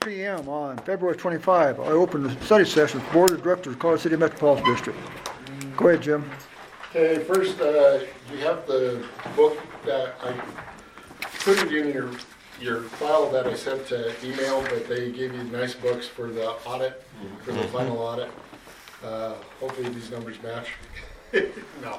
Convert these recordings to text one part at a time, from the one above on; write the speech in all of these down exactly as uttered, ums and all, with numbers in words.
P M on February twenty-fifth, I opened the study session with Board of Directors of Colorado City Metropolitan District. Go ahead, Jim. Okay, first, uh, you have the book that I put it in your your file that I sent to email, but they gave you nice books for the audit, for the final audit. Uh, hopefully these numbers match. No.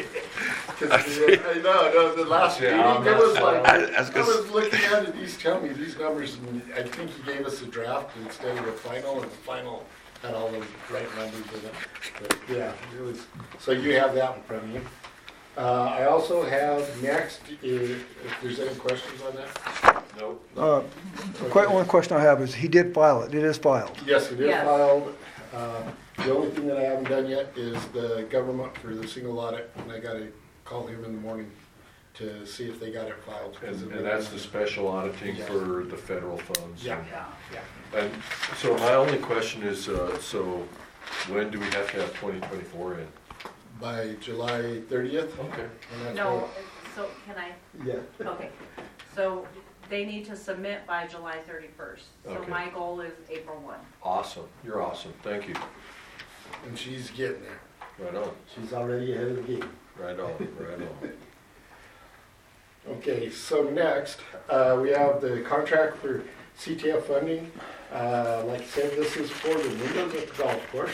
I know, no, the last meeting, it was like, I, I, I was looking at it, he's telling me these numbers, and I think he gave us a draft instead of a final, and the final had all the right numbers in it. But yeah, it was, so you have that in front of you. Uh, I also have next, if, if there's any questions on that? No. Uh, the que- only question I have is, he did file it. It is filed. Yes, it is Yes. filed. Uh, the only thing that I haven't done yet is the government for the single audit, and I gotta call him in the morning to see if they got it filed. And, and that's the special auditing Yes. for the federal funds. Yeah, Yeah. yeah. And so my only question is, uh, so when do we have to have twenty twenty-four in? By July thirtieth. Okay. No, so can I, Yeah. okay, so they need to submit by July thirty-first. So Okay. my goal is April first. Awesome. You're awesome. Thank you. And she's getting there. Right on. She's already ahead of the game. Right on. Right on. Okay, so next, uh, we have the contract for C T F funding. Uh, like I said, this is for the windows at the golf course.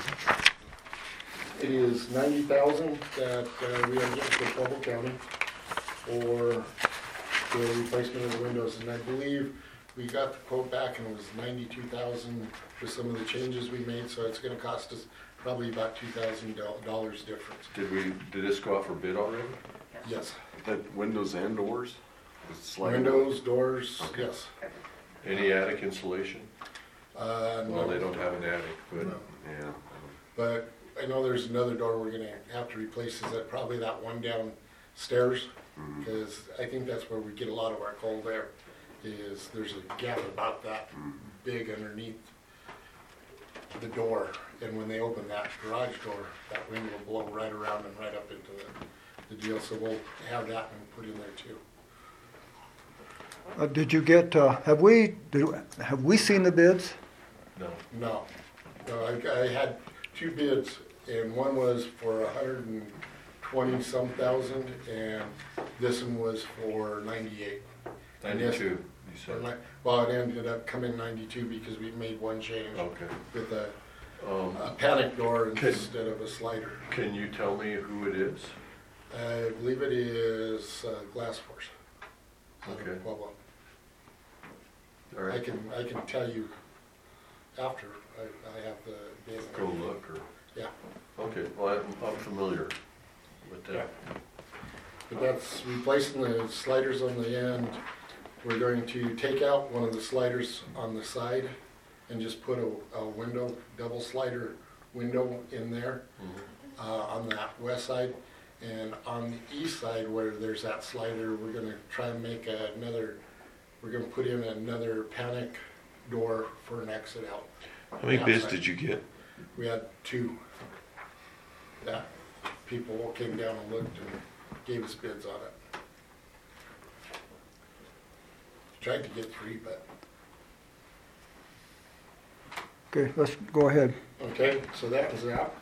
It is ninety thousand that uh, we are getting for Pueblo County for the replacement of the windows. And I believe we got the quote back and it was ninety-two thousand for some of the changes we made. So it's gonna cost us probably about two thousand dollars difference. Did we, did this go out for bid already? Yes. That windows and doors? It's like- Windows, doors, yes. Any attic insulation? Uh, Well, no. they don't have an attic, but No. Yeah. But I know there's another door we're gonna have to replace, is that probably that one downstairs? Because I think that's where we get a lot of our cold air, is there's a gap about that big underneath the door. And when they open that garage door, that wind will blow right around and right up into the, the deal. So we'll have that one put in there too. Uh, did you get, uh, have we, did, have we seen the bids? no. No, no, I, I had two bids, and one was for a hundred and twenty some thousand, and this one was for ninety-eight. ninety-two, you Or said. ni- Well, it ended up coming ninety-two because we made one change Okay. with a, Um, a panic door Okay. instead of a slider. Can you tell me who it is? I believe it is uh, Glass Force. out of Okay. Pueblo. All I right, can, I can tell you after I, I have the bid. go look or, Yeah. okay, well, I'm, I'm familiar with that. But that's replacing the sliders on the end. We're going to take out one of the sliders on the side and just put a, a window, double slider window in there Mhm. uh, on that west side. And on the east side where there's that slider, we're gonna try and make another, we're gonna put in another panic door for an exit out. How many bids Outside. did you get? We had two that people came down and looked and gave us bids on it. Tried to get three, but, Okay, let's go ahead. okay, so that was that.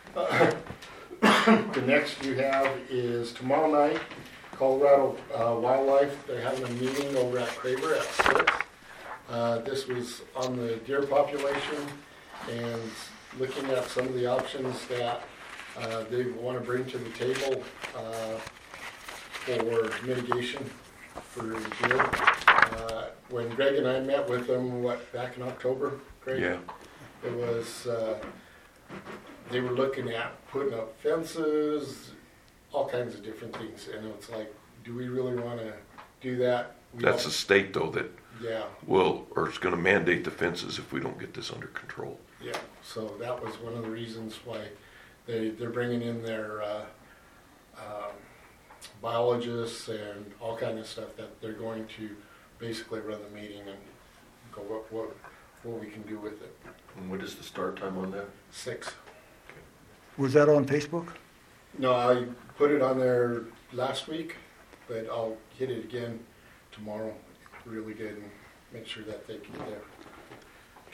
The next you have is tomorrow night, Colorado uh, Wildlife, they're having a meeting over at Craver at six. Uh, This was on the deer population and looking at some of the options that uh, they want to bring to the table uh, for mitigation for the deer. Uh, When Greg and I met with them, what, back in October, Greg? Yeah. It was, uh, they were looking at putting up fences, all kinds of different things, and it's like, do we really want to do that? We That's don't- the state though that Yeah, will, or is gonna mandate the fences if we don't get this under control. yeah, so that was one of the reasons why they, they're bringing in their, uh, um, biologists and all kind of stuff that they're going to basically run the meeting and go what, what, what we can do with it. And what is the start time on that? Six. Was that on Facebook? No, I put it on there last week, but I'll hit it again tomorrow really good and make sure that they can get there.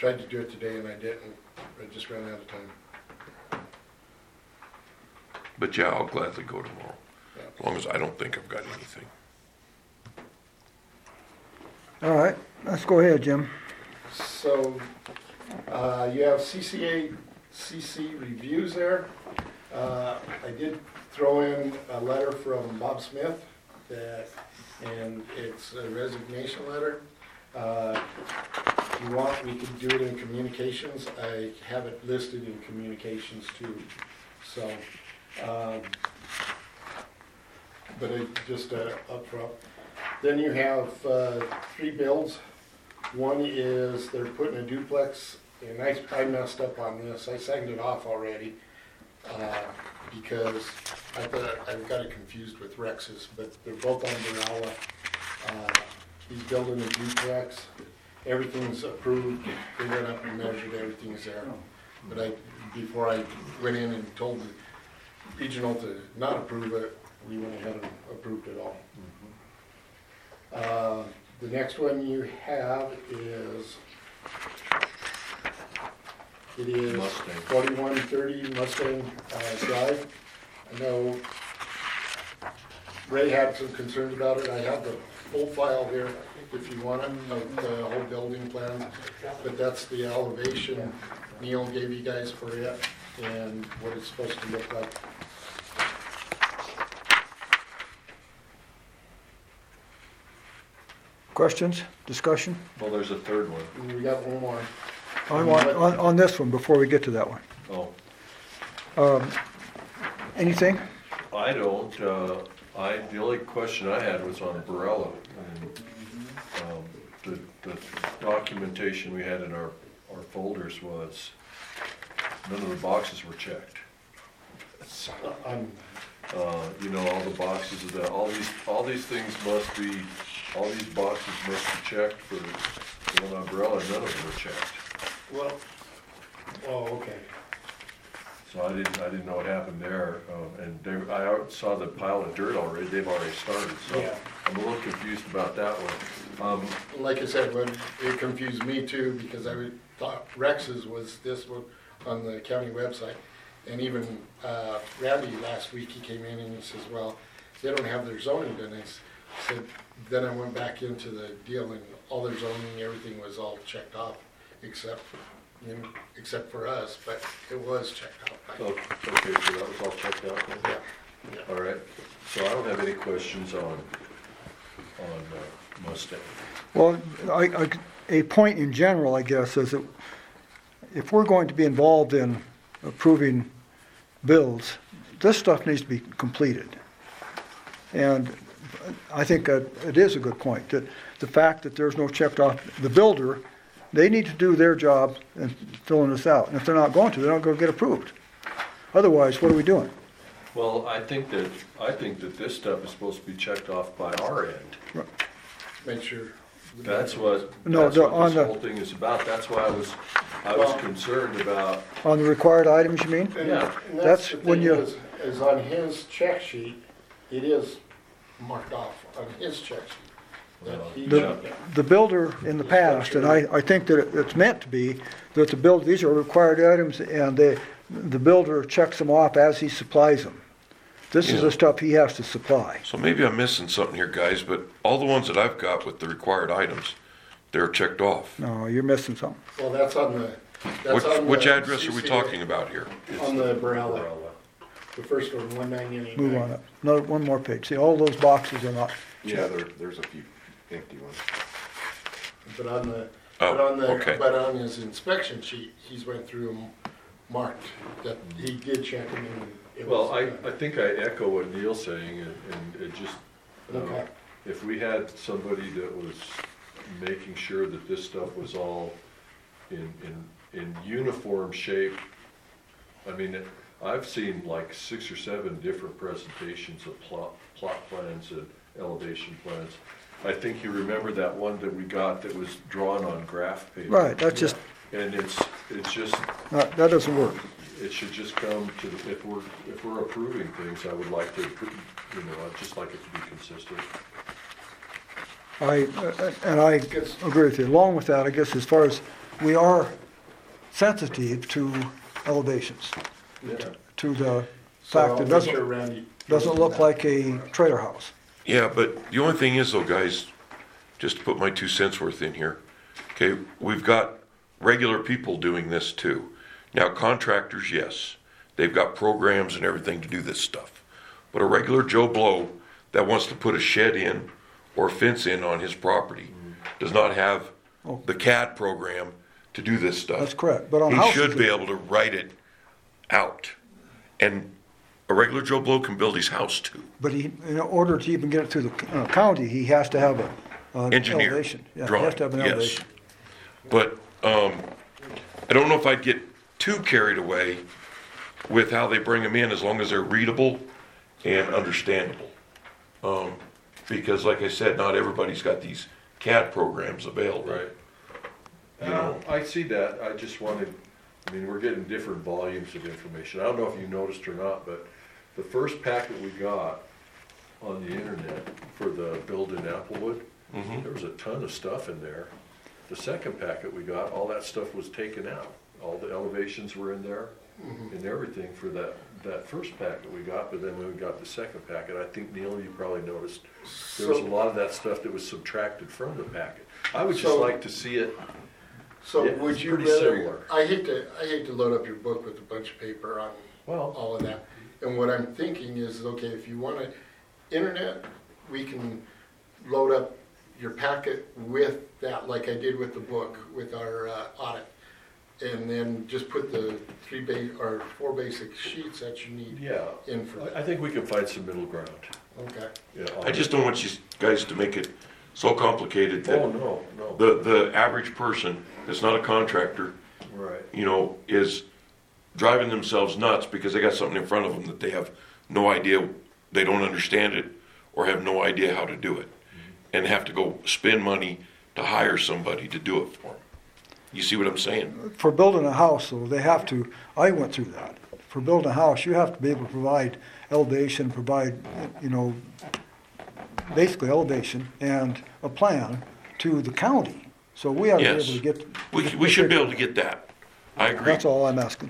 tried to do it today and I didn't, I just ran out of time. But yeah, I'll gladly go tomorrow, Yeah. as long as I don't think I've got anything. All right, let's go ahead, Jim. So, uh, you have C C A, C C reviews there. Uh, I did throw in a letter from Bob Smith that, and it's a resignation letter. Uh, if you want, we can do it in communications. I have it listed in communications too, so, um, but it just, uh, up front. Then you have, uh, three bills. One is they're putting a duplex, and I, I messed up on this, I signed it off already, uh, because I thought, I got it confused with Rex's, but they're both on Berala. Uh, he's building a duplex, everything's approved, they went up and measured, everything's there. But I, before I went in and told the regional to not approve it, we went ahead and approved it all. Uh, The next one you have is, it is Mustang. forty-one thirty Mustang uh, Drive. I know Ray had some concerns about it. I have the full file here if you want it, of the whole building plan. But that's the elevation Neil gave you guys for it and what it's supposed to look like. Questions, discussion? Well, there's a third one. And we got one more. I want, on, on this one, before we get to that one. Oh, Um, Anything? I don't, uh, I, the only question I had was on Barella. And, um, the, the documentation we had in our, our folders was, none of the boxes were checked. So, Um, uh, you know, all the boxes of the, all these, all these things must be, all these boxes must be checked for the one umbrella, none of them were checked. Well, oh, okay. So I didn't, I didn't know what happened there, uh, and they, I al- saw the pile of dirt already, they've already started, so Yeah. I'm a little confused about that one. Um, Like I said, when it confused me too, because I would- thought Rex's was this one on the county website. And even uh, Randy last week, he came in and he says, well, they don't have their zoning done. I s- said, then I went back into the deal and all their zoning, everything was all checked off, except, you know, except for us, but it was checked off. oh, Okay, so that was all checked out then? Yeah, yeah. All right, so I don't have any questions on, on uh, Mustang. Well, I, I, a point in general, I guess, is that if we're going to be involved in approving bills, this stuff needs to be completed. And I think that it is a good point, that the fact that there's no checked off, the builder, they need to do their job in filling this out. And if they're not going to, they're not going to get approved. Otherwise, what are we doing? Well, I think that, I think that this stuff is supposed to be checked off by our end. Make sure. That's what, No, that's the- what on this the- whole thing is about, that's why I was, I was Well- concerned about, On the required items, you mean? And- Yeah. and That's the when thing you- Is, is on his check sheet, it is marked off on his check sheet. that he The, checked it. the builder in the past, and I, I think that it- it's meant to be, that the build, these are required items, and they, the builder checks them off as he supplies them. This is Yeah. the stuff he has to supply. So maybe I'm missing something here, guys, but all the ones that I've got with the required items, they're checked off. No, you're missing something. Well, that's on the, Which, that's on the. which address are we C C A talking about here? On the Barella, the first one, one ninety-eight. Move on up. Another, one more page. See, all those boxes are not Yeah, there, there's a few empty ones. But on the, Oh, but on the, okay. but on his inspection sheet, he's went through and marked that he did check them and it was. well, I, I think I echo what Neil's saying, and, and it just, uh, Okay. if we had somebody that was making sure that this stuff was all in, in, in uniform shape, I mean, it- I've seen like six or seven different presentations of plot, plot plans and elevation plans. I think you remember that one that we got that was drawn on graph paper. Right, that's just, And it's, it's just, not- that doesn't work. it should just come to, the- if we're, if we're approving things, I would like to, appro- you know, I'd just like it to be consistent. I, uh, and I agree with you. Along with that, I guess as far as we are sensitive to elevations, Yeah. to the So fact I'll that it make sure doesn't, Randy. doesn't look like a trailer house. Yeah, but the only thing is though, guys, just to put my two cents worth in here, okay, we've got regular people doing this too. Now contractors, yes, they've got programs and everything to do this stuff. But a regular Joe Blow that wants to put a shed in or a fence in on his property does not have the C A D program to do this stuff. That's correct, but on He houses. should be able to write it out. And a regular Joe Blow can build his house too. But he, in order to even get it through the uh, county, he has to have a, an Engineer elevation. Yeah, he drawing, has to have an yes. elevation. But um, I don't know if I'd get too carried away with how they bring them in, as long as they're readable and understandable. Um, because like I said, not everybody's got these C A D programs available. Right. You know. Uh, I see that, I just wanted, I mean, we're getting different volumes of information. I don't know if you noticed or not, but the first packet we got on the internet for the build in Applewood, Mhm. there was a ton of stuff in there. The second packet we got, all that stuff was taken out. All the elevations were in there and everything for that, that first packet we got, but then when we got the second packet, I think Neil, you probably noticed, there was a So- lot of that stuff that was subtracted from the packet. I would just So- like to see it. So Yeah, would it's you pretty rather, similar. I hate to, I hate to load up your book with a bunch of paper on Well, all of that. And what I'm thinking is, okay, if you want to, internet, we can load up your packet with that, like I did with the book, with our uh, audit. And then just put the three ba, or four basic sheets that you need yeah, in for I, I that. think we can find some middle ground. Okay. Yeah, I just don't want you guys to make it so complicated Oh, that no, no, the, the average person that's not a contractor, right. you know, is driving themselves nuts because they got something in front of them that they have no idea, they don't understand it, or have no idea how to do it, and have to go spend money to hire somebody to do it for them. You see what I'm saying? For building a house, though, they have to, I went through that. For building a house, you have to be able to provide elevation, provide, you know, basically elevation and a plan to the county. So we ought to be able Yes. to get. We, we should be able to get that. I agree. That's all I'm asking.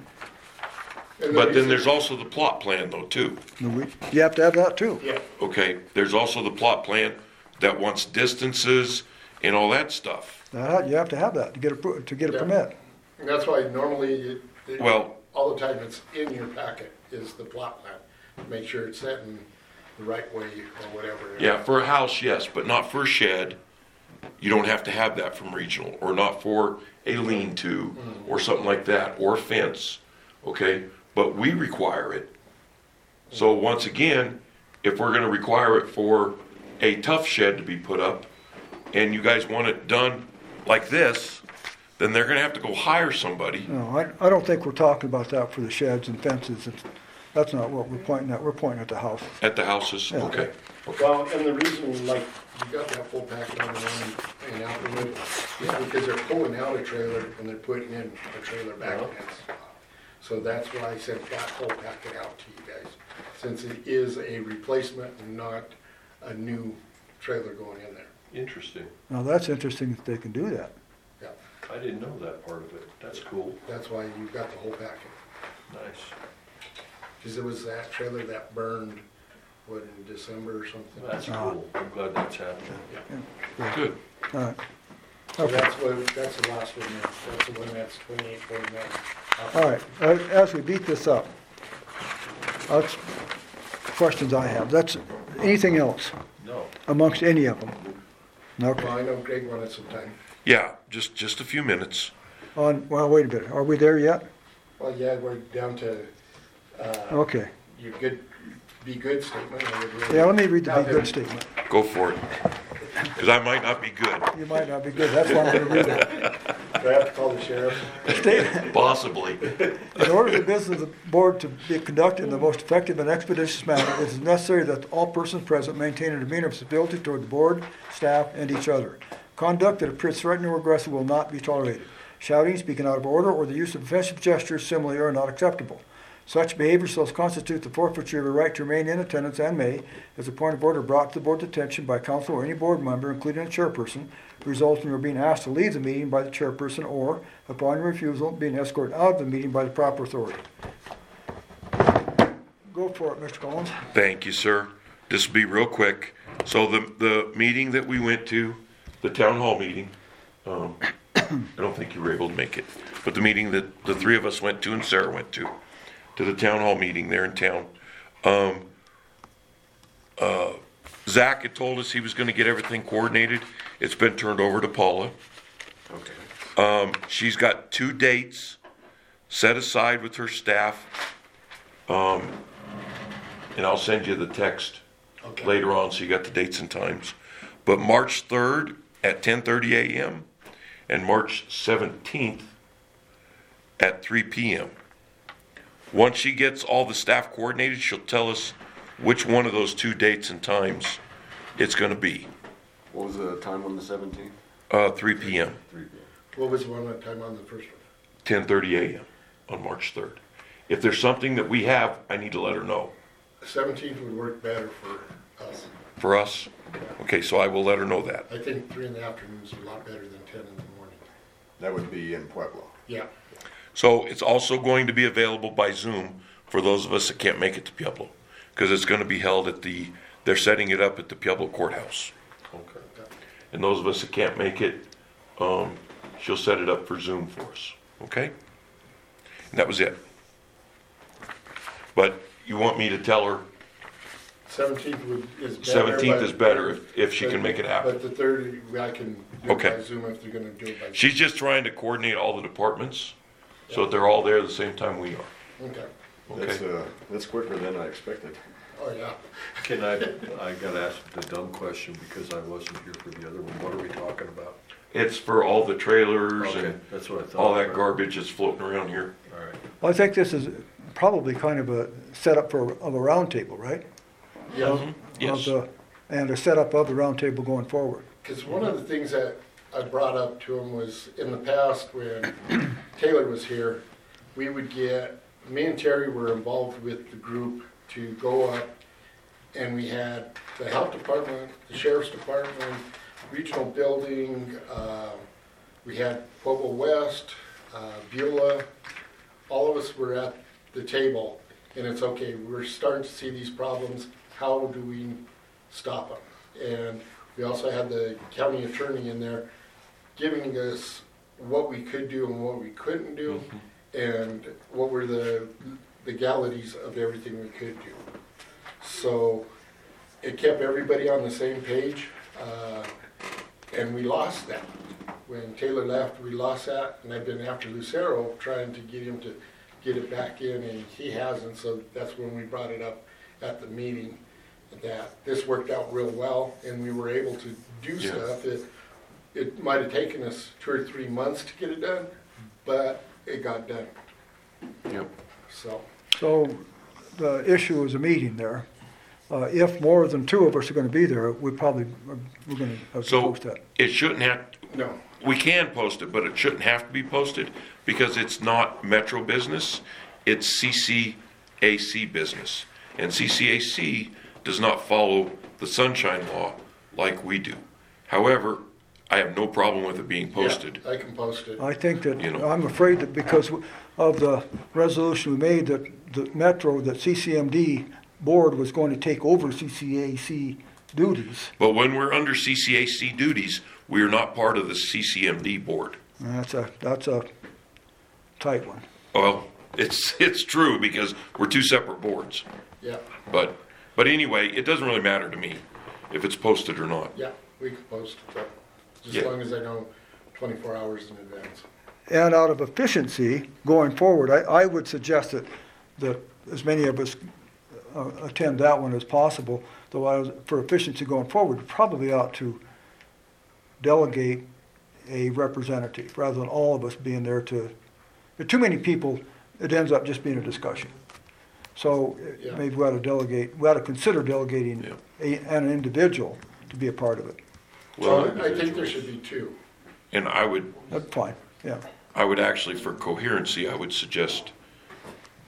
And the But then reason- there's also the plot plan though, too. No, we- You have to have that too. Yeah, Okay, there's also the plot plan that wants distances and all that stuff. That, you have to have that to get a, pro- to get a Yeah. permit. and that's why normally, it- it- Well- all the time it's in your packet is the plot plan. Make sure it's set in the right way or whatever. Yeah, for a house, yes, but not for a shed. You don't have to have that from regional, or not for a lean-to, or something like that, or fence, okay? But we require it. So once again, if we're gonna require it for a tough shed to be put up, and you guys want it done like this, then they're gonna have to go hire somebody. No, I, I don't think we're talking about that for the sheds and fences. It's- That's not what we're pointing at. We're pointing at the houses. At the houses, Yeah. okay. Well, and the reason, like, you got that full packet on the one in Applewood, is because they're pulling out a trailer and they're putting in a trailer back in. So that's why I sent that whole packet out to you guys, since it is a replacement and not a new trailer going in there. Interesting. Now, that's interesting that they can do that. Yeah, I didn't know that part of it. That's cool. that's why you got the whole packet. Nice. Because it was that trailer that burned, what, in December or something? That's Ah. cool. I'm glad that's happening. Good. All right. So Okay. that's what, that's the last one there. That's the one that's twenty-eight forty-nine. All right, uh, as we beat this up, that's questions I have. That's, anything else No. amongst any of them? Okay. Well, I know Greg wanted some time. Yeah, just, just a few minutes. On, well, wait a minute, are we there yet? Well, yeah, we're down to, uh, Okay. your good, be good statement. I would really- Yeah, let me read the Now, be good statement. Go for it. Because I might not be good. You might not be good, that's why I'm gonna read it. Do I have to call the sheriff? Statement. Possibly. In order for the business of the board to be conducted in the most effective and expeditious manner, it is necessary that all persons present maintain a demeanor of civility toward the board, staff, and each other. Conduct that appears threatening or aggressive will not be tolerated. Shouting, speaking out of order, or the use of offensive gestures similarly are not acceptable. Such behavior shall constitute the forfeiture of a right to remain in attendance and may, as a point of order brought to the board's attention by council or any board member, including a chairperson, result in your being asked to leave the meeting by the chairperson or, upon your refusal, being escorted out of the meeting by the proper authority. Go for it, Mister Collins. Thank you, sir. This will be real quick. So the, the meeting that we went to, the town hall meeting, um, I don't think you were able to make it, but the meeting that the three of us went to and Sarah went to, to the town hall meeting there in town. Um, uh, Zach had told us he was gonna get everything coordinated. It's been turned over to Paula. Okay. Um, she's got two dates set aside with her staff. Um, and I'll send you the text Okay. later on, so you got the dates and times. But March third at ten thirty a.m. and March seventeenth at three p.m. Once she gets all the staff coordinated, she'll tell us which one of those two dates and times it's gonna be. What was the time on the seventeenth? Uh, three p.m., Three p.m. What was the one at time on the first one? ten thirty a.m. on March third. If there's something that we have, I need to let her know. Seventeenth would work better for us. For us? Okay, so I will let her know that. I think three in the afternoon is a lot better than ten in the morning. That would be in Pueblo. Yeah. So it's also going to be available by Zoom for those of us that can't make it to Pueblo, because it's going to be held at the, they're setting it up at the Pueblo courthouse. Okay. And those of us that can't make it, um, she'll set it up for Zoom for us, okay? And that was it. But you want me to tell her Seventeenth would, is better. seventeenth but- is better if, if she but- can make it happen. But the third, I can do it Okay. by Zoom if they're gonna do it by Zoom. She's just trying to coordinate all the departments so that they're all there at the same time we are, Okay. That's, okay? uh, that's quicker than I expected. Oh, yeah. Can I, I gotta ask the dumb question because I wasn't here for the other one. What are we talking about? It's for all the trailers Okay, and that's what I thought. all that garbage that's floating around here. All right. Well, I think this is probably kind of a setup for, of a roundtable, right? Yeah, Yes. Of the- And a setup of the roundtable going forward. because one of the things that I brought up to him was in the past when Taylor was here, we would get, me and Terry were involved with the group to go up and we had the health department, the sheriff's department, regional building, uh, we had Pueblo West, uh, Beulah, all of us were at the table and it's okay, we're starting to see these problems, how do we stop them? And we also had the county attorney in there giving us what we could do and what we couldn't do, and what were the legalities of everything we could do. So it kept everybody on the same page, uh, and we lost that. When Taylor left, we lost that, and I've been after Lucero trying to get him to get it back in, and he hasn't, so that's when we brought it up at the meeting, that this worked out real well, and we were able to do Yeah. stuff. It, it might have taken us two or three months to get it done, but it got done, Yep. so. So the issue is a meeting there. Uh, if more than two of us are gonna be there, we probably, are- we're gonna have to So post that. it shouldn't have, No, we can post it, but it shouldn't have to be posted because it's not Metro business, it's C C A C business. And C C A C does not follow the sunshine law like we do. However, I have no problem with it being posted. yeah, I can post it. I think that, You know. I'm afraid that because of the resolution we made that the Metro, that C C M D board was going to take over C C A C duties. But when we're under C C A C duties, we are not part of the C C M D board. And that's a, that's a tight one. Well, it's, it's true because we're two separate boards. Yeah, But, but anyway, it doesn't really matter to me if it's posted or not. yeah, we can post it, but just Yeah. as long as I know twenty-four hours in advance. And out of efficiency, going forward, I, I would suggest that, that as many of us uh, attend that one as possible, though I was, for efficiency going forward, we probably ought to delegate a representative, rather than all of us being there to, if too many people, it ends up just being a discussion. So uh, Yeah. maybe we ought to delegate, we ought to consider delegating Yeah. a, an individual to be a part of it. Well, So I think there should be two. and I would, That's fine, yeah. I would actually, for coherency, I would suggest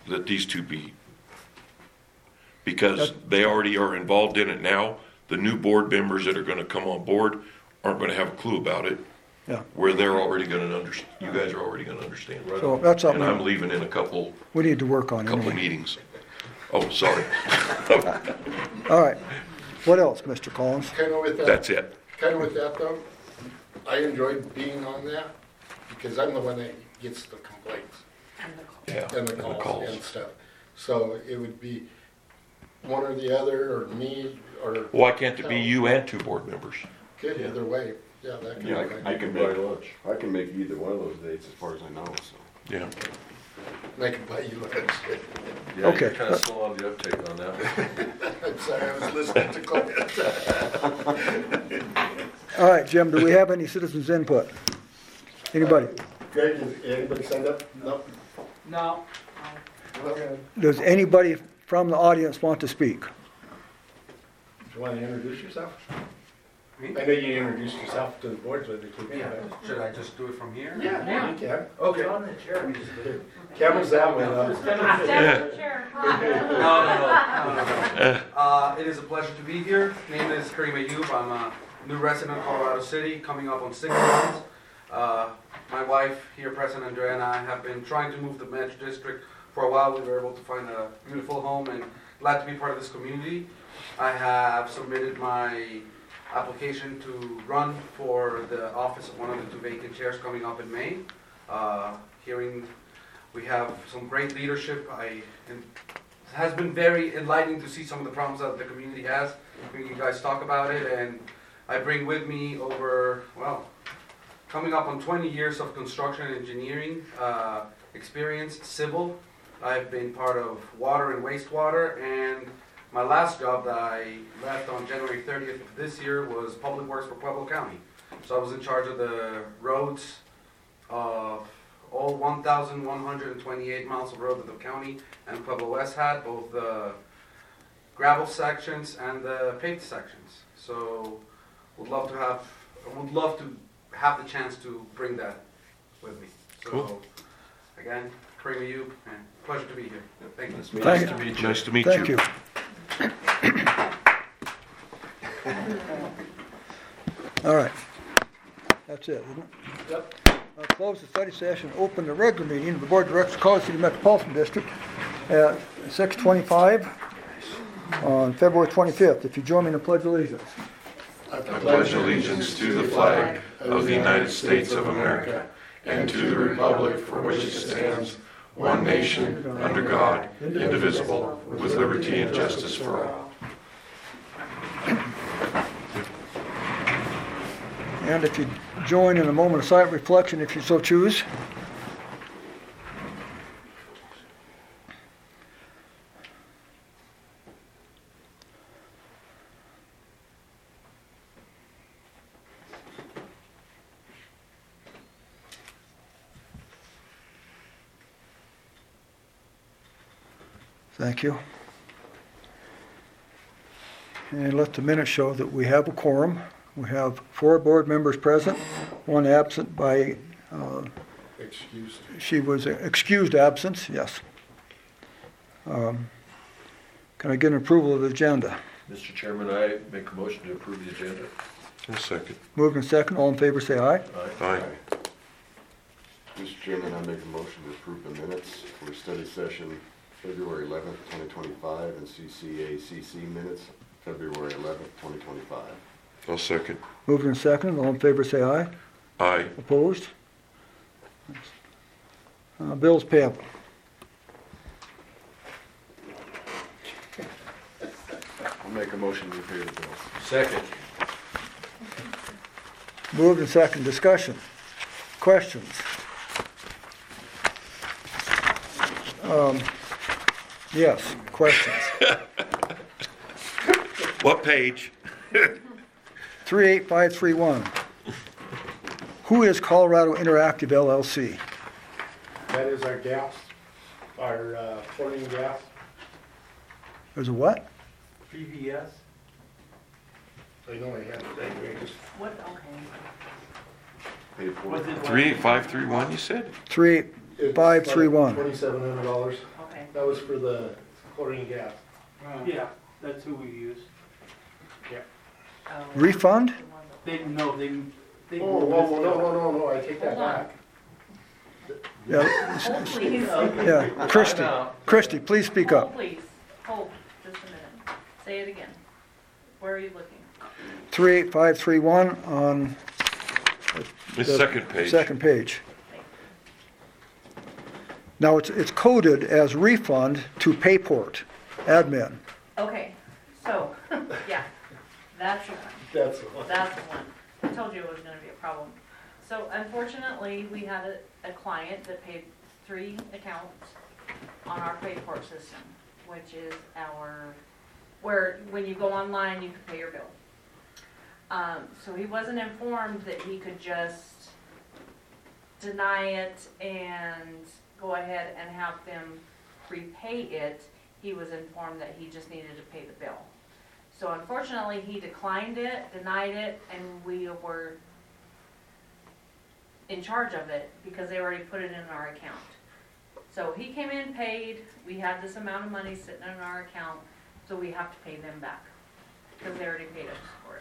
that these two be. Because they already are involved in it now. The new board members that are gonna come on board aren't gonna have a clue about it. Yeah. Where they're already gonna under, you guys are already gonna understand. So that's And I'm something leaving in a couple, we need to work on couple anyway. meetings. Oh, sorry. All right. What else, Mister Collins? Kind of with that. That's it. Kind of with that though, I enjoyed being on that because I'm the one that gets the complaints And the call. Yeah. and the calls and stuff. So it would be one or the other, or me, or. Why can't it be you and two board members? Good, either way, yeah, that could Yeah, I be. can- I can Buy make, lunch. I can make either one of those dates as far as I know, so. Yeah. And I can buy you lunch. Yeah, Okay. you're kinda slow on the uptake on that one. I'm sorry, I was listening to Clint. All right, Jim, do we have any citizens' input? Anybody? Greg, is anybody signed up? No? No. Okay. Does anybody from the audience want to speak? Do you want to introduce yourself? Me? I know you introduced yourself to the board, so they could. Yeah, should I just do it from here? Yeah, you can. Okay. Camera's that way, though. Step in the chair. No, no, no, no, no, no. Uh, it is a pleasure to be here. Name is Kareem Ayub. I'm a new resident of Colorado City, coming up on six months. Uh, my wife here, present, Andrea, and I have been trying to move to the Metro District for a while. We were able to find a beautiful home and glad to be part of this community. I have submitted my application to run for the office of one of the two vacant chairs coming up in May. Uh, hearing we have some great leadership. I, and it has been very enlightening to see some of the problems that the community has. Hearing you guys talk about it, and I bring with me over, well, coming up on twenty years of construction and engineering uh, experience, civil. I've been part of water and wastewater, and my last job that I left on January thirtieth of this year was Public Works for Pueblo County. So I was in charge of the roads of all one thousand one hundred twenty-eight miles of road that the county and Pueblo West had, both the gravel sections and the paved sections. So would love to have, would love to have the chance to bring that with me. So Cool. again, Kareem Ayub, and pleasure to be here. Thank you. Thank Nice you. to meet you. Nice to meet Thank you. you. All right. That's it, isn't it? Yep. I'll close the study session, open the regular meeting of the Board of Directors of College City Metropolitan District at six twenty-five on February twenty-fifth. If you join me in the Pledge of Allegiance. I I pledge allegiance to the flag of the United States of America and to the republic for which it stands, one nation, under God, indivisible, with liberty and justice for all. And if you join in a moment of silent reflection, if you so choose. Thank you. And let the minutes show that we have a quorum. We have four board members present, one absent by, uh, Excused. she was excused absence, yes. Um, Can I get an approval of the agenda? Mister Chairman, I make a motion to approve the agenda. A second. Moved and second, all in favor say aye. Aye. Mister Chairman, I make a motion to approve the minutes for study session February eleventh, twenty twenty-five, and C C A C C minutes February eleventh, twenty twenty-five. I'll second. Moved and second, all in favor say aye. Aye. Opposed? Uh, Bills payable. I'll make a motion to pay the bills. Second. Moved and second, discussion. Questions? Um, Yes, questions. What page? three eight five three one. Who is Colorado Interactive L L C? That is our gas, our uh, chlorine gas. There's a what? P V S. I know I had it, anyway, just What, okay. Paid for. three eight five three one, you said? three eight five three one. Twenty-seven hundred dollars. Okay. That was for the chlorine gas. Yeah, that's who we use. Oh, Refund? the one that- They, no, they, they. Oh, whoa, whoa, no, no, no, no, I take that Hold on. back. Yeah, Hold, please. yeah, Christie, Christie, please speak Hold, up. please. Hold, just a minute. Say it again. Where are you looking? three eight five three one on The the second page. second page. Now, it's, it's coded as refund to Payport, admin. Okay, so, yeah, that's the one. That's the one. That's the one. I told you it was gonna be a problem. So unfortunately, we had a, a client that paid three accounts on our Payport system, which is our, where, when you go online, you can pay your bill. Um, so he wasn't informed that he could just deny it and go ahead and have them prepay it. He was informed that he just needed to pay the bill. So unfortunately, he declined it, denied it, and we were in charge of it because they already put it in our account. So he came in, paid, we had this amount of money sitting in our account, so we have to pay them back because they already paid us for it.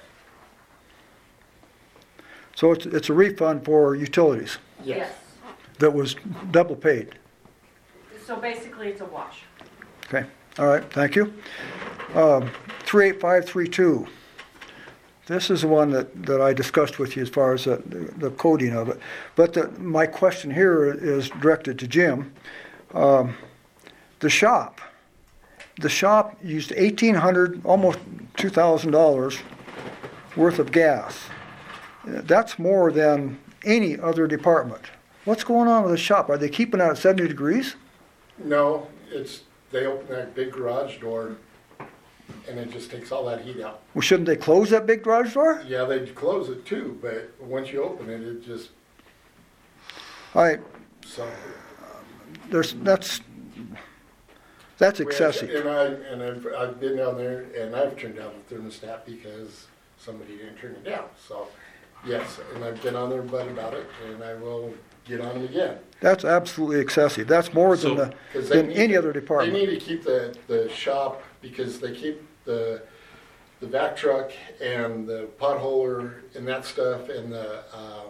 So it's, it's a refund for utilities Yes. that was double paid. So basically, it's a wash. Okay, all right, thank you. Um, three eight five three two. This is the one that, that I discussed with you as far as the, the coding of it. But the, my question here is directed to Jim. Um, the shop, the shop used eighteen hundred, almost two thousand dollars worth of gas. That's more than any other department. What's going on with the shop? Are they keeping it at seventy degrees? No, it's, they open that big garage door and it just takes all that heat out. Well, shouldn't they close that big garage door? Yeah, they close it too, but once you open it, it just, I, so. there's, that's, that's We had- excessive. And I, and I've, I've been down there and I've turned down the thermostat because somebody didn't turn it down, so, yes, and I've been on their butt about it and I will get on them again. That's absolutely excessive. That's more than, So- the, 'Cause they than need any to- other They department. need to keep the, the shop, because they keep the, the vac truck and the potholer and that stuff and the, uh,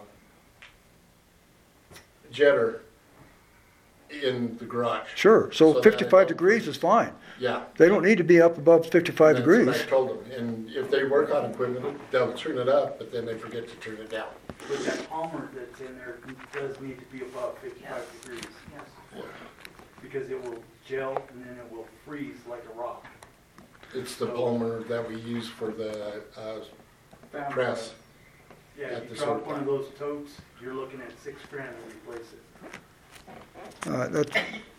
jetter in the garage. Sure, So so that it fifty-five don't degrees freeze. is fine. Yeah. They don't need to be up above fifty-five That's what degrees. I told them, and if they work on equipment, they'll turn it up, but then they forget to turn it down. But that Palmer that's in there does need to be above fifty-five degrees, Yes. because it will gel and then it will freeze like a rock. It's the Palmer that we use for the, uh, press. Yeah, at if the you drop sort one of those totes, you're looking at six grand to replace it. Uh, that,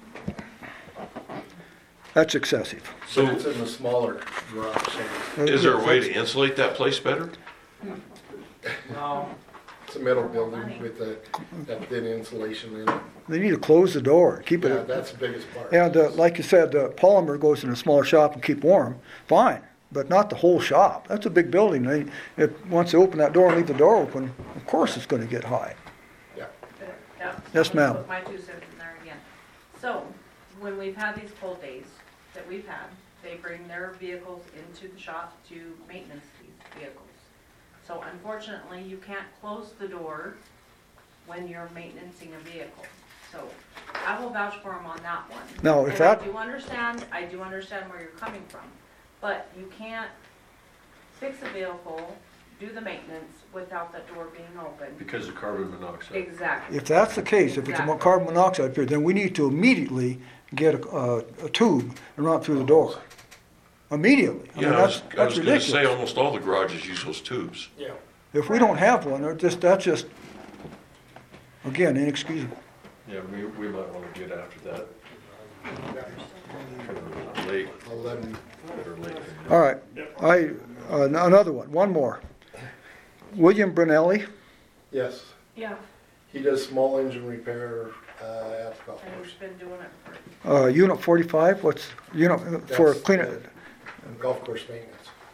that's excessive. But So it's in the smaller garage, so is there a way to insulate that place better? No, it's a metal building with a, that thin insulation in it. They need to close the door, keep Yeah, it, that's the biggest part. and uh, like you said, the polymer goes in a smaller shop and keep warm, fine, but not the whole shop. That's a big building. They, if, once they open that door and leave the door open, of course it's gonna get hot. Yeah. Yeah. Yes, I'm gonna ma'am. Put my two cents in there again. So, when we've had these cold days that we've had, they bring their vehicles into the shop to maintenance these vehicles. So unfortunately, you can't close the door when you're maintaining a vehicle. So I will vouch for them on that one. Now, if And that- I do understand, I do understand where you're coming from, but you can't fix a vehicle, do the maintenance without the door being open. Because of carbon monoxide. Exactly. If that's the case, if it's a Exactly. carbon monoxide period, then we need to immediately get a, a, a tube and run it through the door. Immediately. I mean, Yeah, I was, that's, I that's was gonna say, ridiculous. almost all the garages use those tubes. Yeah. If we don't have one, or just, that's just, again, inexcusable. Yeah, we, we might wanna get after that, Yeah. kind of late, Eleven. better late. than All right, I, uh, another one, one more. William Brunelli, Yes. Yeah, He does small engine repair, uh, at the golf and course. he's been doing it for, uh, unit forty-five, what's, unit, for That's clean the it? Golf course maintenance.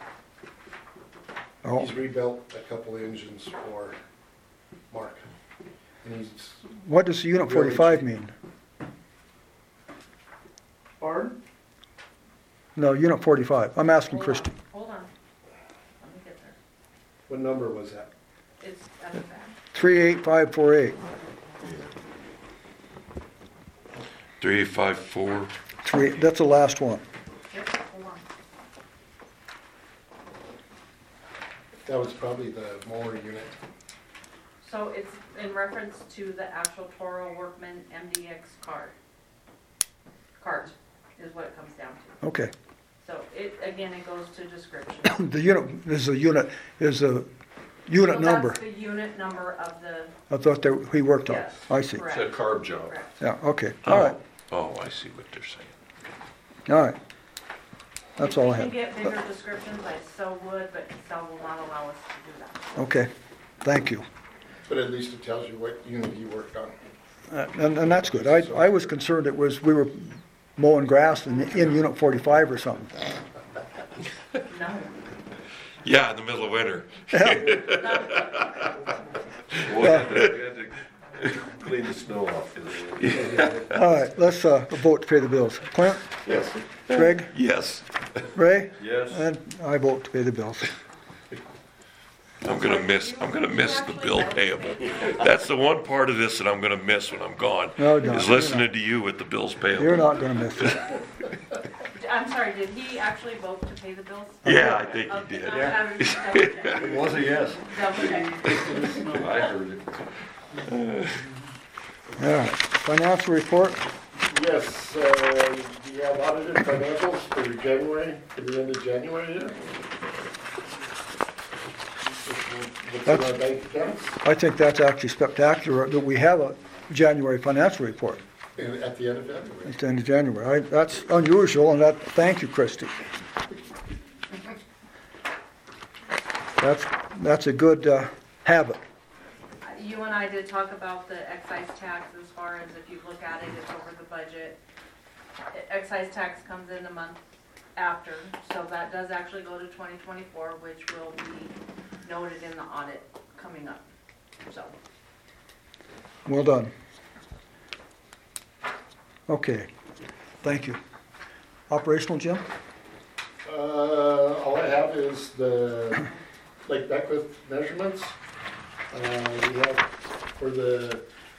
Oh, He's rebuilt a couple of engines for Mark. And he's, what does unit forty-five mean? our no, Unit forty-five. I'm asking Hold on, Christie. Hold on. Let me get there. What number was that? It's at the back. three eight five four eight. Three, five, four. Three, that's the last one. Yep, hold on. That was probably the mower unit. So it's in reference to the actual Toro Workman M D X card. Cart is what it comes down to. Okay. So it, again, it goes to description. The unit, is a unit, is a unit So number. That's the unit number of the, I thought that he worked on. yes. I see. Correct. It's a carb job. Correct. Yeah, okay. All right, Oh, I see what they're saying. all right. That's all I If we have. can get bigger descriptions, I so would, but Excel will not allow us to do that. Okay, thank you. But at least it tells you what unit he worked on. Uh, And, and that's good. I, I was concerned it was, we were mowing grass in, in Unit forty-five or something. No. Yeah, in the middle of winter. We had to, we had to clean the snow off. All right, let's, uh, vote to pay the bills. Clint, Yes. Greg, Yes, Ray? Yes. And I vote to pay the bills. I'm gonna miss, I'm gonna miss the bill payable. That's the one part of this that I'm gonna miss when I'm gone, No, no, is you're listening to you with the bills payable. You're not gonna miss it. I'm sorry, did he actually vote to pay the bills? Yeah, I think Okay, he did. I was just double checking. It was a yes. Double checking. I heard it. All right, financial report? Yes, uh, do you have audited financials for January, for the end of January here? What's in our bank accounts? I think that's actually spectacular that we have a January financial report And At the end of February. at the end of January. I- That's unusual, and that, thank you, Christie. That's, that's a good uh, habit. You and I did talk about the excise tax as far as if you look at it, it's over the budget. Excise tax comes in a month after, so that does actually go to twenty twenty-four, which will be noted in the audit coming up, so. Well done. Okay, thank you. Operational, Jim? Uh, all I have is the Lake Beckwith measurements. Uh, we have for the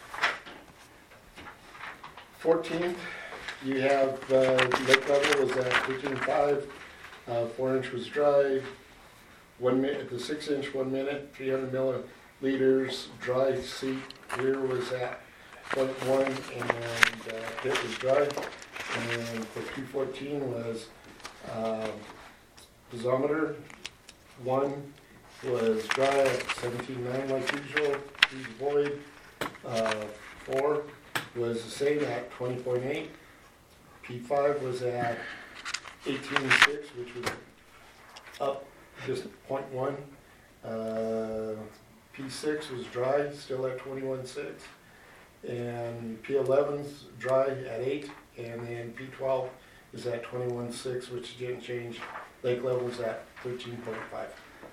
fourteenth, you have, uh, lake level was at thirteen five, uh, four inch was dry, one minute, the six inch, one minute, three hundred milliliters, dry seep here was at point one, and, uh, pit was dry. And for Q fourteen was, uh, piezometer, one was dry at seventeen nine like usual, three void. Uh, four was the same at twenty point eight. P five was at eighteen six, which was up just point one. Uh, P six was dry, still at twenty-one six. And P eleven's dry at eight, and then P twelve is at twenty-one six, which didn't change. Lake level's at thirteen point five.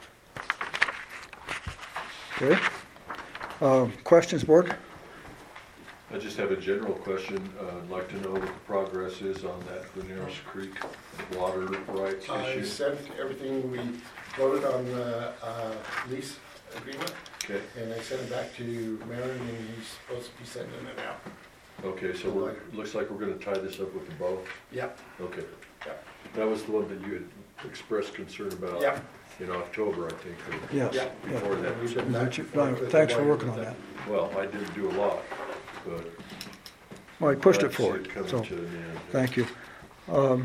Okay. Um, Questions, board? I just have a general question. Uh, I'd like to know what the progress is on that Veneris Creek water rights I issue. sent everything, we voted on the uh, lease agreement, Okay, and I sent it back to Marion, and he's supposed to be sending it out. okay, so we're, looks like we're gonna tie this up with the bow. Yep, Okay. yep, That was the one that you had expressed concern about yep, in October, I think, or Yes. yep. Yeah. before that. We've been Is back that you- and forth no, with Thanks for the working on lawyer. that. Well, I didn't do a lot, but. Well, I pushed glad it to see forward, coming so, to an end. thank you. Um,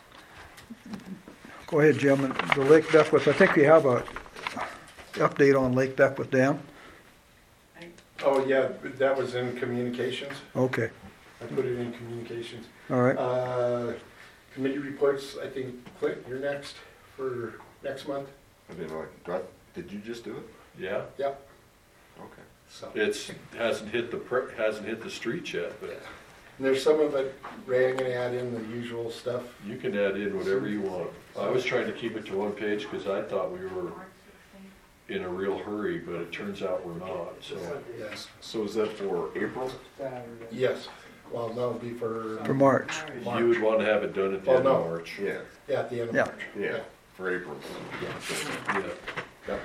Go ahead, Jim. And the Lake Beckwith, I think we have a update on Lake Beckwith Dam. Oh, yeah, that was in communications, Okay, I put it in communications. all right. Uh, Committee reports, I think, Clint, you're next for next month, I didn't know, I- do I- did you just do it? Yeah, yep, Okay. so. it's, hasn't hit the, pre- hasn't hit the streets yet, but And there's some of it, Ray, I'm gonna add in the usual stuff. you can add in whatever you want. I was trying to keep it to one page because I thought we were March sixteenth. in a real hurry, but it turns out we're not, so. Yes. So is that for April? Yes, Well, no, it'd be for, For March. You would want to have it done at the Well, end of no. March. Yeah, yeah, at the end of Yeah. March. yeah, for April. Yeah. Yep.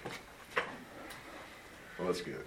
Well, that's good.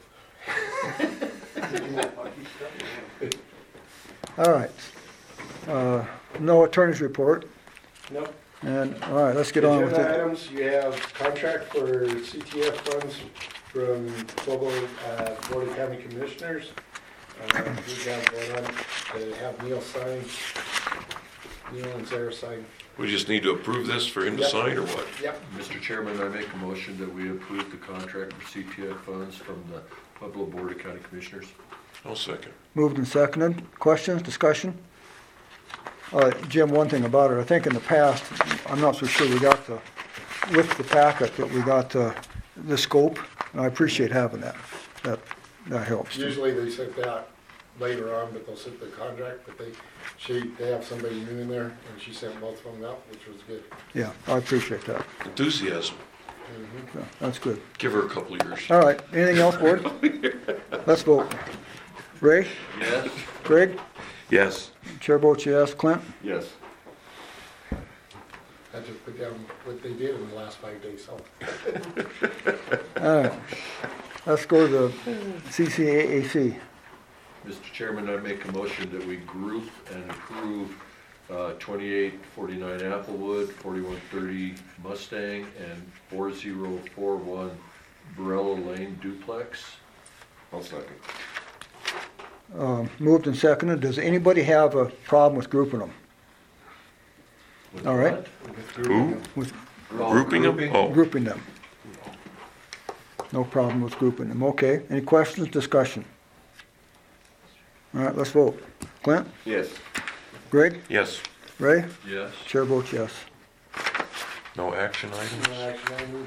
All right. Uh, No attorney's report. Nope. And, all right, let's get on with Agenda it. items, you have contract for C T F funds from Bobo, uh, Board of County Commissioners. Uh, we have one on, they have Neil sign, Neil and Sarah sign. We just need to approve this for him to Yep. sign or what? Yep. Mister Chairman, I make a motion that we approve the contract for C T F funds from the Pueblo Board of County Commissioners. I'll second. Moved and seconded. Questions, discussion? Uh, Jim, one thing about it, I think in the past, I'm not so sure we got the, with the packet, but we got uh, the scope, and I appreciate having that. That, that helps. Usually they sent that later on, but they'll send the contract, but they, she, they have somebody new in there, and she sent both of them out, which was good. Yeah, I appreciate that. Enthusiasm. Mhm. Yeah, that's good. Give her a couple of years. All right, anything else, board? Let's vote. Ray? Yes. Greg? Yes. Chair votes yes. Clint? Yes. I just put down what they did in the last five days, so. All right. Let's go to the C C A A C. Mister Chairman, I make a motion that we group and approve uh, twenty-eight forty-nine Applewood, forty-one thirty Mustang, and four zero four one Barella Lane duplex. I'll second. Um, Moved and seconded. Does anybody have a problem with grouping them? With All right. what? Who? With Oh, Grouping them? grouping? Oh, grouping them? No problem with grouping them. Okay. Any questions, discussion? All right, let's vote. Clint? Yes. Greg? yes. Ray? Yes. Chair votes yes. No action items? No action items.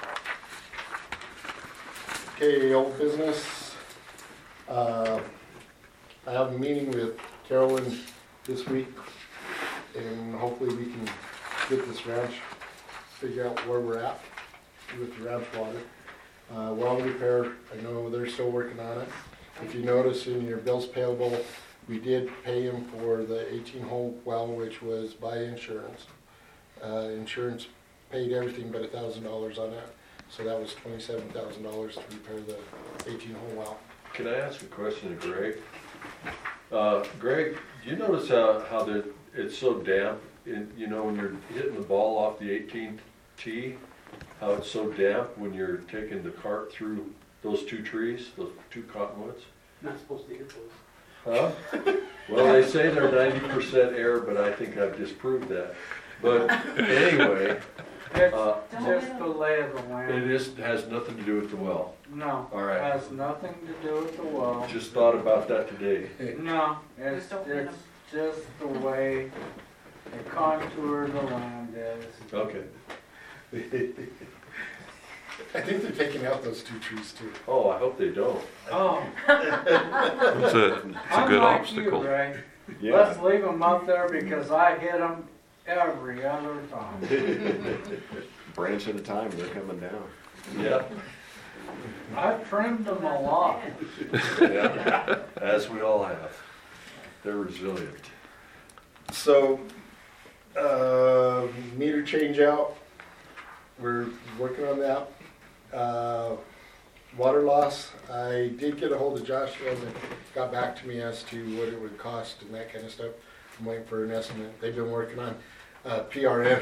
Okay, old business. Uh, I have a meeting with Carolyn this week, and hopefully we can get this ranch, figure out where we're at with the ranch water. Uh, well repair, I know they're still working on it. If you notice in your bills payable, we did pay him for the eighteen hole well, which was by insurance. Uh, insurance paid everything but a thousand dollars on that, so that was twenty-seven thousand dollars to repair the eighteen hole well. Can I ask a question to Greg? Uh, Greg, do you notice how, how the, it's so damp, in, you know, when you're hitting the ball off the eighteenth tee, how it's so damp when you're taking the cart through those two trees, those two cottonwoods? Not supposed to get those. Huh? Well, they say they're ninety percent air, but I think I've disproved that. But anyway, It's uh, just the lay of the it land. is, has nothing to do with the well. No, All right. has nothing to do with the well. Just thought about that today. No, it's, Just don't hit 'em. it's just the way the contour of the land is. Okay. I think they're taking out those two trees too. Oh, I hope they don't. Oh, It's a, it's a I'm good like obstacle. you, Ray. Let's leave them up there because I hit them every other time. Branch at a time, they're coming down. Yeah, I've trimmed them a lot. yeah, as we all have. They're resilient. So, uh, meter change out, we're working on that. Uh, water loss, I did get a hold of Joshua and they got back to me as to what it would cost and that kind of stuff. I'm waiting for an estimate. They've been working on, uh, P R F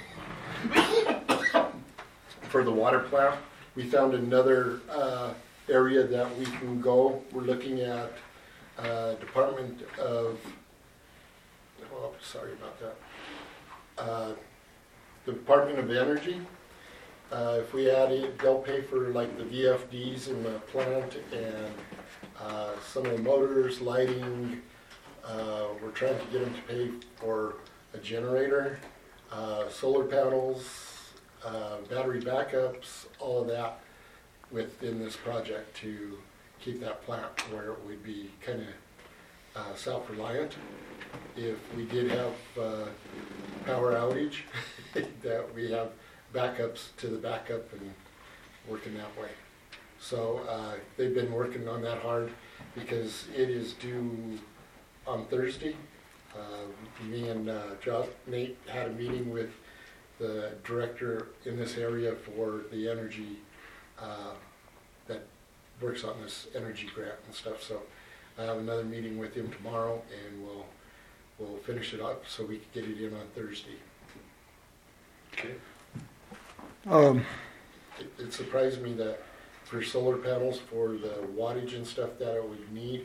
for the water plant. We found another, uh, area that we can go. We're looking at, uh, Department of Oh, sorry about that. Uh, the Department of Energy, uh, if we add it, they'll pay for like the V F Ds in the plant and uh, some of the motors, lighting. Uh, we're trying to get them to pay for a generator, uh, solar panels, uh, battery backups, all of that within this project to keep that plant where it would be kind of uh, self-reliant. If we did have uh, power outage, that we have backups to the backup and working that way. So uh, they've been working on that hard because it is due on Thursday. Uh, me and uh, Josh, Nate had a meeting with the director in this area for the energy, uh, that works on this energy grant and stuff. So I have another meeting with him tomorrow, and we'll we'll finish it up so we can get it in on Thursday. Okay. Um, It, it surprised me that for solar panels, for the wattage and stuff that it would need,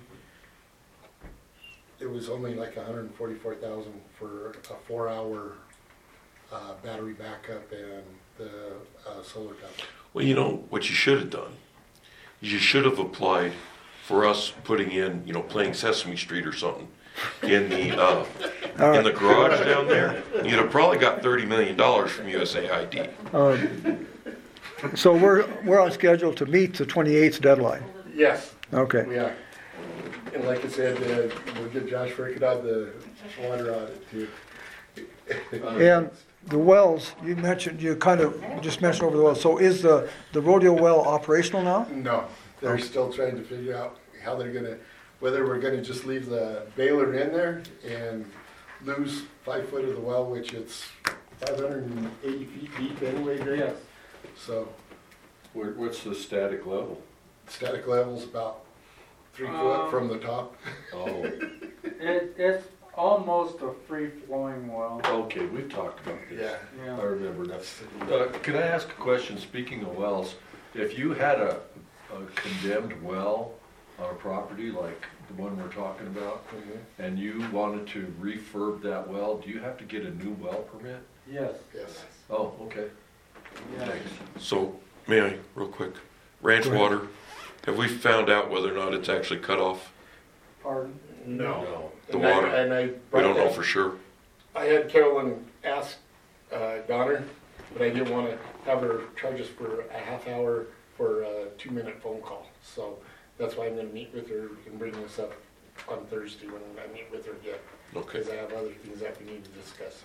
it was only like one hundred forty-four thousand for a four-hour uh, battery backup and the uh, solar panel. Well, you know, what you should have done, is you should have applied for us putting in, you know, playing Sesame Street or something in the, uh, in the garage down there. You'd have probably got thirty million dollars from U S A I D. um, So we're, we're on schedule to meet the twenty-eighth deadline. Yes, Okay. we are. And like I said, uh, we'll get Josh working on the water audit too. And the wells, you mentioned, you kind of just mentioned over the wells. So is the, the rodeo well operational now? No, they're still trying to figure out how they're gonna, whether we're gonna just leave the baler in there and lose five foot of the well, which it's five hundred eighty feet deep anyway, Greg. Yes. So Where, what's the static level? static level's about three foot Um, from the top. Oh, It, it's almost a free-flowing well. okay, we've talked about this. I Yeah. remember that. Uh, can I ask a question, speaking of wells? If you had a, a condemned well on a property like the one we're talking about, and you wanted to refurb that well, do you have to get a new well permit? Yes. Yes. Oh, okay. Yeah. Thanks. So, may I, real quick? Ranch Go ahead. water, have we found out whether or not it's actually cut off? Pardon? No. The And I- water. And I. We don't know for sure. I had Carolyn ask uh, Donner, but I didn't want to have her charge us for a half hour for a two-minute phone call. So that's why I'm going to meet with her and bring this up on Thursday when I meet with her again. Okay, Because I have other things that we need to discuss.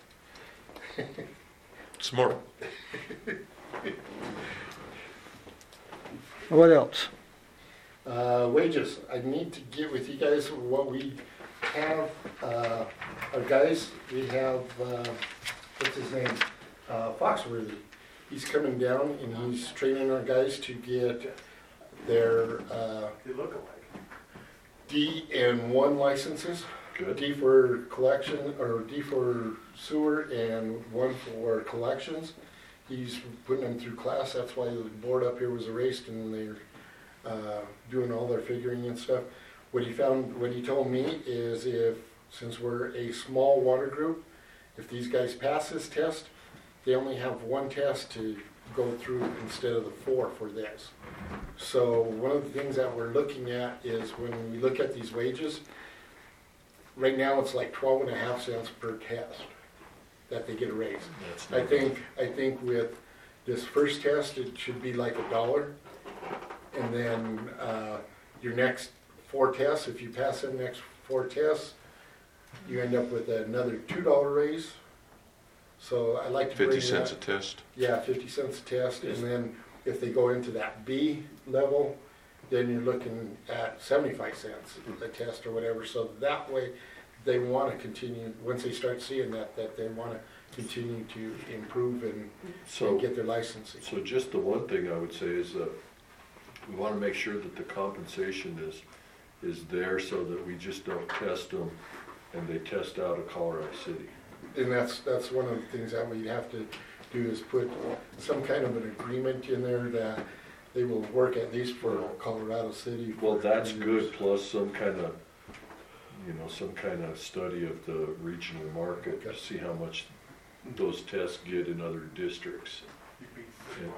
smart. What else? Uh, wages, I need to get with you guys what we have, uh, our guys, we have, uh, what's his name? Uh, Foxworthy. He's coming down and he's training our guys to get their, uh, They look alike. D and one licenses. Good. D for collection, or D for sewer and one for collections. He's putting them through class, that's why the board up here was erased and they're uh, doing all their figuring and stuff. What he found, what he told me is if, since we're a small water group, if these guys pass this test, they only have one test to go through instead of the four for this. So one of the things that we're looking at is when we look at these wages, right now it's like twelve and a half cents per test that they get a raise. That's I not- think, I think with this first test, it should be like a dollar. And then, uh, your next four tests, if you pass the next four tests, you end up with another two dollar raise. So I like to bring Fifty that. cents a test. Yeah, fifty cents a test, and then if they go into that B level, then you're looking at seventy-five cents a test or whatever, so that way, they wanna continue, once they start seeing that, that they wanna continue to improve and, So, and get their licensing. so just the one thing I would say is that we wanna make sure that the compensation is, is there so that we just don't test them and they test out of Colorado City. And that's, that's one of the things that we'd have to do is put some kind of an agreement in there that they will work at least for Colorado City. Well, for that's years. good, plus some kind of, you know, some kind of study of the regional market to see how much those tests get in other districts. You'd be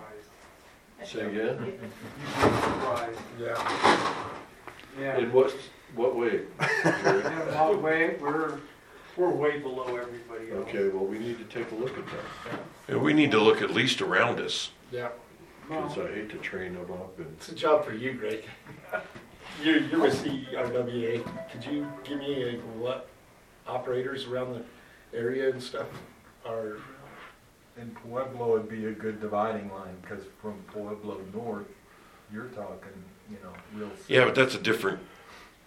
Yeah. Say again? You'd be surprised. Yeah, Yeah. In what, what way? Jerry? In what way, we're, we're way below everybody else. Okay, well, we need to take a look at that, And we need to look at least around us. yeah. because Well, I hate to train them up and, It's a job for you, Greg. You're, you're with C R W A. Could you give me a, what operators around the area and stuff are? And Pueblo would be a good dividing line, because from Pueblo north, you're talking, you know, real. Yeah, but that's a different,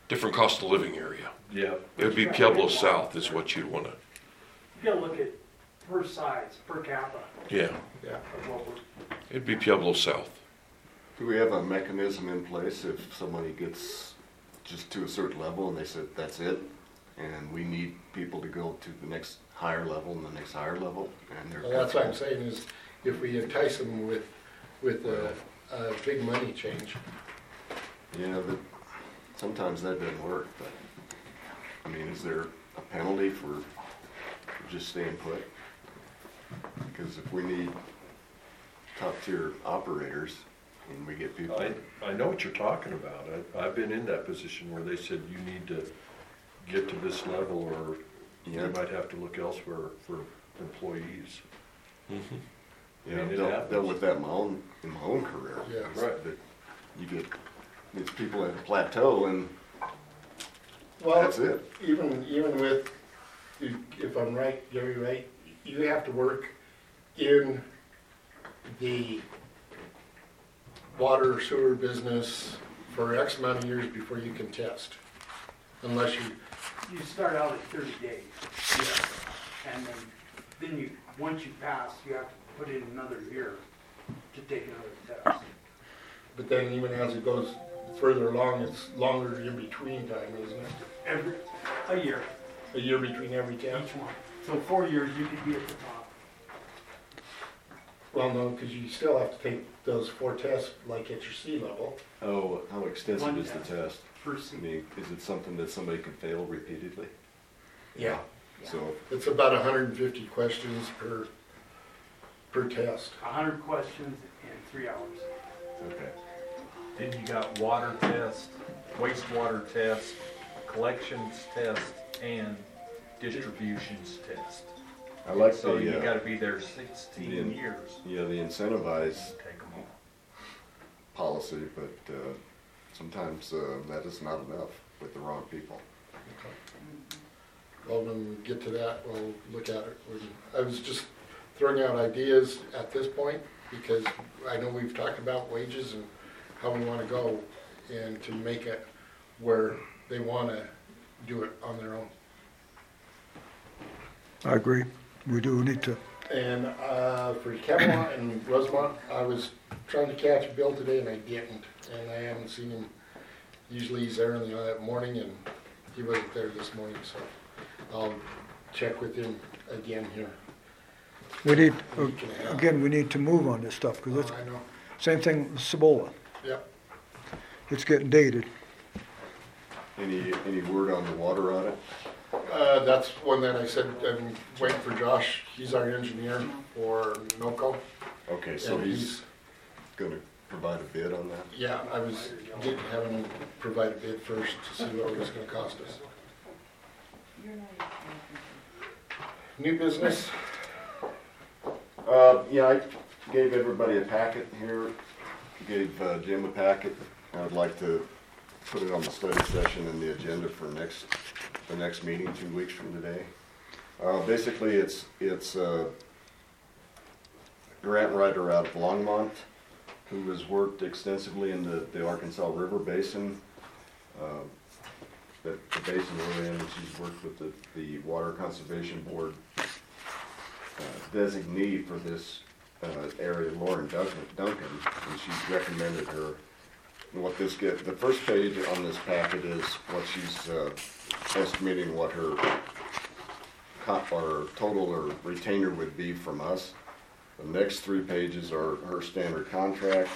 different cost of living area. Yeah, It would be Pueblo South is what you'd wanna, You gotta look at per size, per capita yeah, Yeah. of what we're. it'd be Pueblo South. Do we have a mechanism in place if somebody gets just to a certain level and they said, that's it? And we need people to go to the next higher level and the next higher level? And they're Well, that's what I'm saying is, if we entice them with, with a, a big money change, Yeah, that, sometimes that doesn't work, but, I mean, is there a penalty for for just staying put? Because if we need top-tier operators, and we get people, I, I know what you're talking about. I, I've been in that position where they said you need to get to this level or you Yeah. might have to look elsewhere for employees. yeah, I mean, it dealt, happens. dealt with that in my own, in my own career. Yeah. Right. That you get, these people at a plateau and well, that's it. even, even with, if I'm right, Gary, right, you have to work in the water sewer business for X amount of years before you can test, unless you, You start out at thirty days. And then, then you, once you pass, you have to put in another year to take another test. but then even as it goes further along, it's longer in between time, isn't it? Every, a year, A year between every each test? one. So four years, you could be at the top. Well, no, because you still have to take those four tests like at your sea level. Oh, how extensive One is the test. test? First I mean, is it something that somebody can fail repeatedly? Yeah. So, It's about hundred and fifty questions per, per test. a hundred questions in three hours. okay. Then you got water test, wastewater test, collections test, and distributions test. I like So you the, uh, gotta be there sixteen the- years. yeah, the incentivize Take them all. policy, but, uh, sometimes, uh, that is not enough with the wrong people. Well, when we get to that, we'll look at it. We- I was just throwing out ideas at this point because I know we've talked about wages and how we want to go and to make it where they want to do it on their own. I agree. We do need to, And uh, for Camelot and Rosemont, I was trying to catch Bill today and I didn't. And I haven't seen him. Usually he's there in the uh, morning and he wasn't there this morning, so I'll check with him again here. we need, Week and a half. again, we need to move on this stuff, because Oh, it's, I know. same thing with Cibola. Yep. It's getting dated. Any, any word on the water audit? Uh, that's one that I said, I'm waiting for Josh. He's our engineer for NOCO. Okay, so And he's gonna provide a bid on that? Yeah, I was getting, having him provide a bid first to see what it was gonna cost us. New business? Uh, yeah, I gave everybody a packet here, gave uh, Jim a packet. I would like to put it on the study session and the agenda for next, the next meeting, two weeks from today. Uh, basically, it's, it's a grant writer out of Longmont who has worked extensively in the, the Arkansas River Basin. Uh, that the basin we're in, she's worked with the, the Water Conservation Board uh, designee for this uh, area, Lauren Duncan, Duncan, and she's recommended her. And what this get, the first page on this packet is what she's uh, estimating what her comp, or total or retainer would be from us. The next three pages are her standard contract.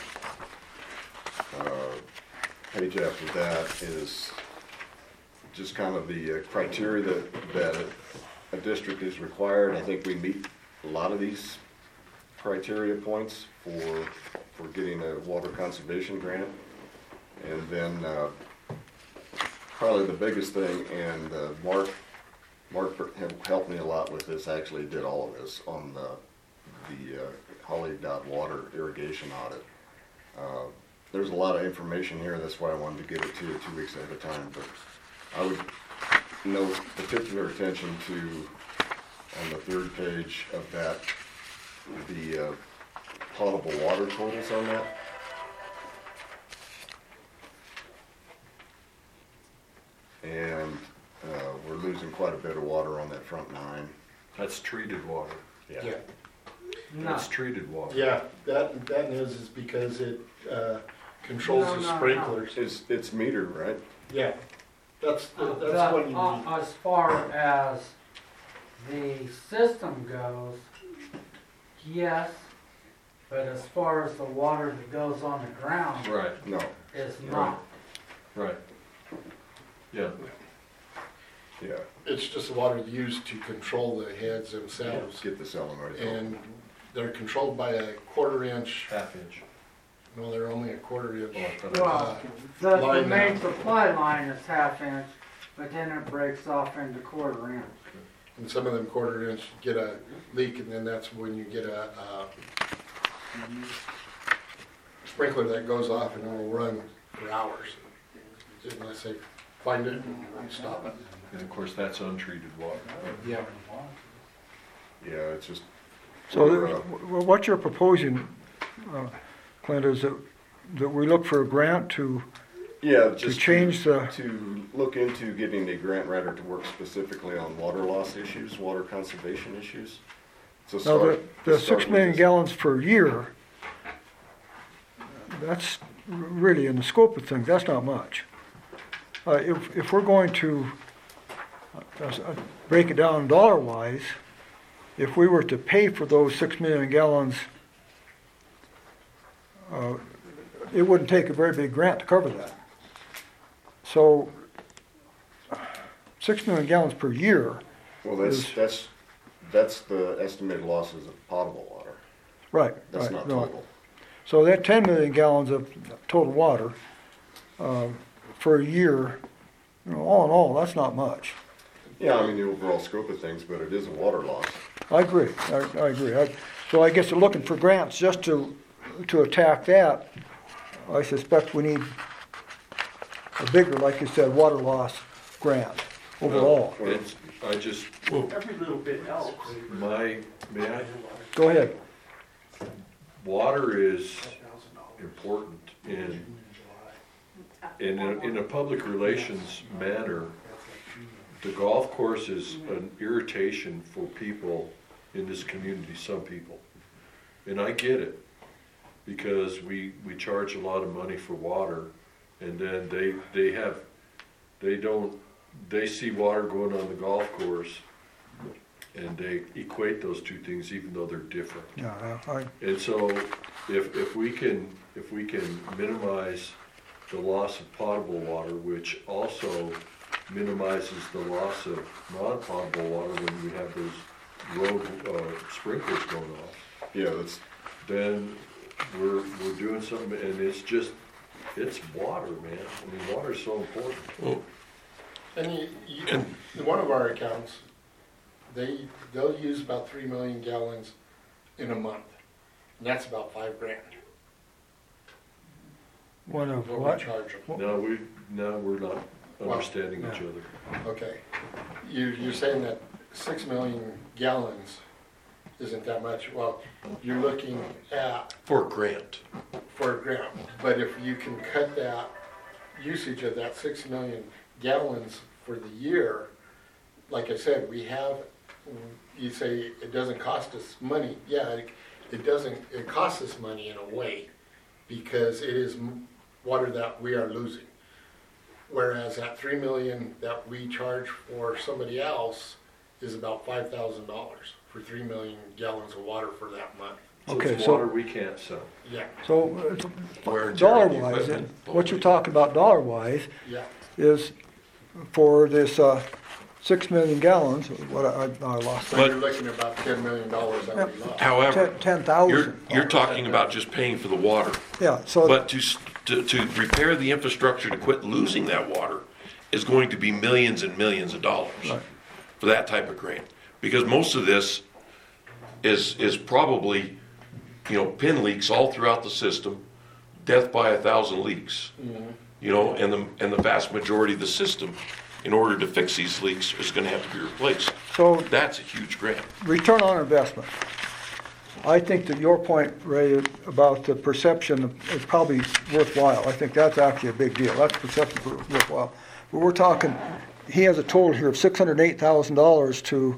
Uh, Page after that is just kind of the uh, criteria that, that a district is required. I think we meet a lot of these criteria points for, for getting a water conservation grant. And then, uh, probably the biggest thing, and, uh, Mark, Mark helped me a lot with this, actually did all of this on the, the, uh, Holly Dot Water irrigation audit. Uh, There's a lot of information here, that's why I wanted to give it to you two weeks ahead of time, but I would note particular attention to, on the third page of that, the uh, potable water totals on that. and, uh, we're losing quite a bit of water on that front nine. That's treated water. Yeah, No, That's treated water. yeah, that, that is, is because it, uh, controls No, the no, no. sprinklers. It's, it's metered, right? Yeah, that's, the- Uh, that's what the- you uh, need. As far as the system goes, yes, but as far as the water that goes on the ground Right, No, is not. right. Yeah, yeah, It's just water used to control the heads themselves. get the solenoid. And they're controlled by a quarter inch, half inch. no, they're only a quarter inch. Oh, I thought it was- Well, the, the Line main now. supply line is half inch, but then it breaks off into quarter inch. And some of them quarter inch get a leak, and then that's when you get a, uh sprinkler that goes off and it'll run for hours. Unless they find it and stop it. And of course, that's untreated water. Yeah. Yeah, it's just, So we're, the- uh, wh- what you're proposing, uh, Clint, is that, that we look for a grant to, yeah, to just. change the, To look into getting a grant writer to work specifically on water loss issues, water conservation issues. So now start. the, the start six with million this. gallons per year, that's r- really in the scope of things, that's not much. Uh, if, if we're going to uh, uh, break it down dollar wise, if we were to pay for those six million gallons, uh, it wouldn't take a very big grant to cover that. So, six million gallons per year, Well, that's, is- that's, that's the estimated losses of potable water. right, That's right, not no. total. So that ten million gallons of total water, um, for a year, you know, all in all, that's not much. Yeah, I mean, the overall scope of things, but it is a water loss. I agree, I, I agree. I, so I guess they're looking for grants just to, to attack that. I suspect we need a bigger, like you said, water loss grant overall. Well, It's, I just, Every little bit helps. my, may I, Go ahead. water is important in, in a, in a public relations manner. The golf course is an irritation for people in this community, some people. And I get it, because we, we charge a lot of money for water, and then they, they have, they don't, they see water going on the golf course, and they equate those two things even though they're different. Yeah, I, And so if, if we can, if we can minimize the loss of potable water, which also minimizes the loss of non-potable water when we have those road uh, sprinklers going off, Yeah, that's, then we're, we're doing something, and it's just, it's water, man. I mean, water's so important. And you, you, in one of our accounts, they, they'll use about three million gallons in a month. And that's about five grand, one of what we what? charge them. Now, we, now we're not understanding each Yeah. other. Okay, you, you're saying that six million gallons isn't that much. Well, you're looking at For a grant. for a grant, but if you can cut that usage of that six million gallons for the year, like I said, we have, you say it doesn't cost us money. Yeah, it, it doesn't, it costs us money in a way, because it is m- water that we are losing. Whereas that three million that we charge for somebody else is about five thousand dollars for three million gallons of water for that month. So Okay, it's so- water we can't sell. Yeah, So, Wear uh, and tear dollar on the wise, equipment. what you're talking about dollar wise yeah. is for this, uh, six million gallons, what I, I lost So that. you're looking at about ten million dollars that we lost. However, Ten, ten you're, thousand. you're talking about just paying for the water. Yeah, so, But to, s- to, to repair the infrastructure to quit losing that water is going to be millions and millions of dollars Right. for that type of grant. Because most of this is, is probably, you know, pin leaks all throughout the system, death by a thousand leaks. You know, and the, and the vast majority of the system, in order to fix these leaks, is gonna have to be replaced. so That's a huge grant. return on investment. I think that your point, Ray, about the perception is probably worthwhile. I think that's actually a big deal. That's perception worthwhile. But we're talking, he has a total here of six hundred eight thousand dollars to,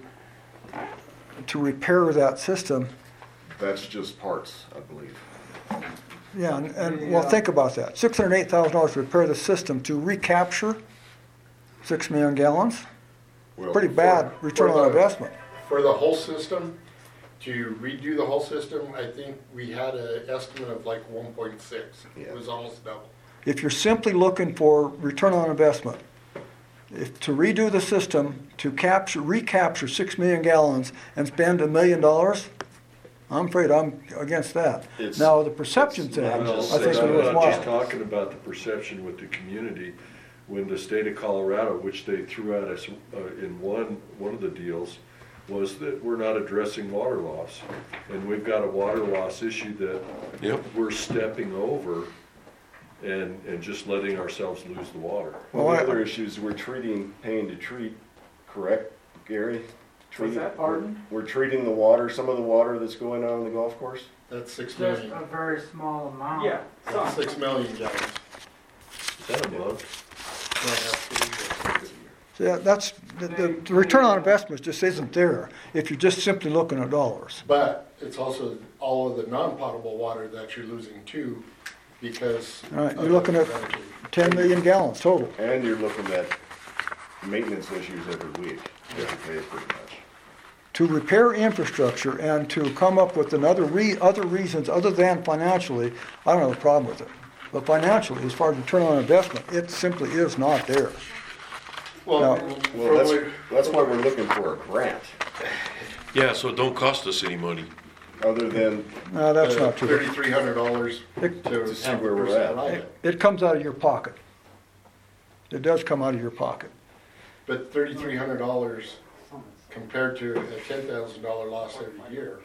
to repair that system. That's just parts, I believe. Yeah, and, and well, think about that. six hundred eight thousand dollars to repair the system to recapture six million gallons. Well, Pretty bad for- return for on the- investment. For the whole system, to redo the whole system, I think we had an estimate of like one point six. It Yeah. was almost double. If you're simply looking for return on investment, if to redo the system, to capture, recapture six million gallons and spend a million dollars, I'm afraid I'm against that. It's- Now, the perception it's thing, not Well, just- I think is I'm not just worthwhile. talking about the perception with the community. When the state of Colorado, which they threw at us uh, in one, one of the deals, was that we're not addressing water loss. And we've got a water loss issue that Yep. we're stepping over and, and just letting ourselves lose the water. Well, Well, the I- other issue is we're treating, paying to treat, correct, Gary? Treating- that, pardon? We're treating the water, some of the water that's going on in the golf course? That's six Just million. a very small amount. Yeah, That's some. six million gallons. Is that a month? No, that's three years. So yeah, that's, the, the the return on investment just isn't there if you're just simply looking at dollars. But it's also all of the non-potable water that you're losing too, because. All right, of you're looking at the gravity. ten million gallons total. And you're looking at maintenance issues every week, every day pretty much. To repair infrastructure and to come up with another re, other reasons other than financially, I don't have a problem with it. But financially, as far as return on investment, it simply is not there. Well, No. from Well, that's, what- that's why we're looking for a grant, Yeah, so it don't cost us any money. other than, No, that's the not true. Thirty-three hundred dollars to To see have where a we're person at. ride it. It comes out of your pocket. It does come out of your pocket. But thirty-three hundred dollars compared to a ten thousand dollar loss every year.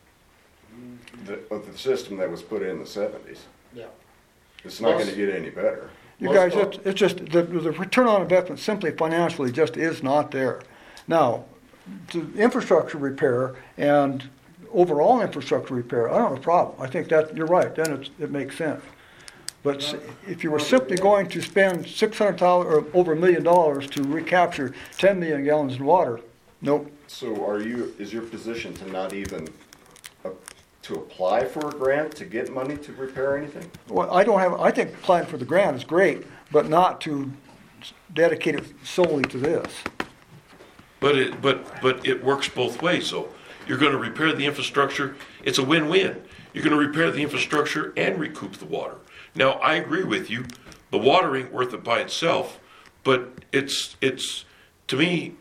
the, of the system that was put in the seventies. Yeah. It's not Plus- gonna get any better. You Most guys, of- it's, it's just, the, the return on investment simply financially just is not there. Now, the infrastructure repair and overall infrastructure repair, I don't have a problem. I think that, you're right, then it's, it makes sense. But s- if you were simply going to spend six hundred thousand, or over a million dollars to recapture ten million gallons of water, nope. So are you, is your position to not even, uh, to apply for a grant to get money to repair anything? Well, I don't have, I think applying for the grant is great, but not to dedicate it solely to this. But it, but, but it works both ways, so you're gonna repair the infrastructure, it's a win-win. You're gonna repair the infrastructure and recoup the water. Now, I agree with you, the water ain't worth it by itself, but it's, it's, to me,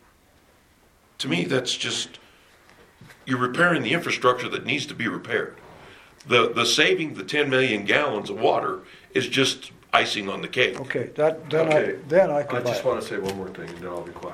to me, that's just, you're repairing the infrastructure that needs to be repaired. The, the saving the ten million gallons of water is just icing on the cake. Okay, that, then I, Okay. then I I could buy just it. want to say one more thing, and then I'll be quiet.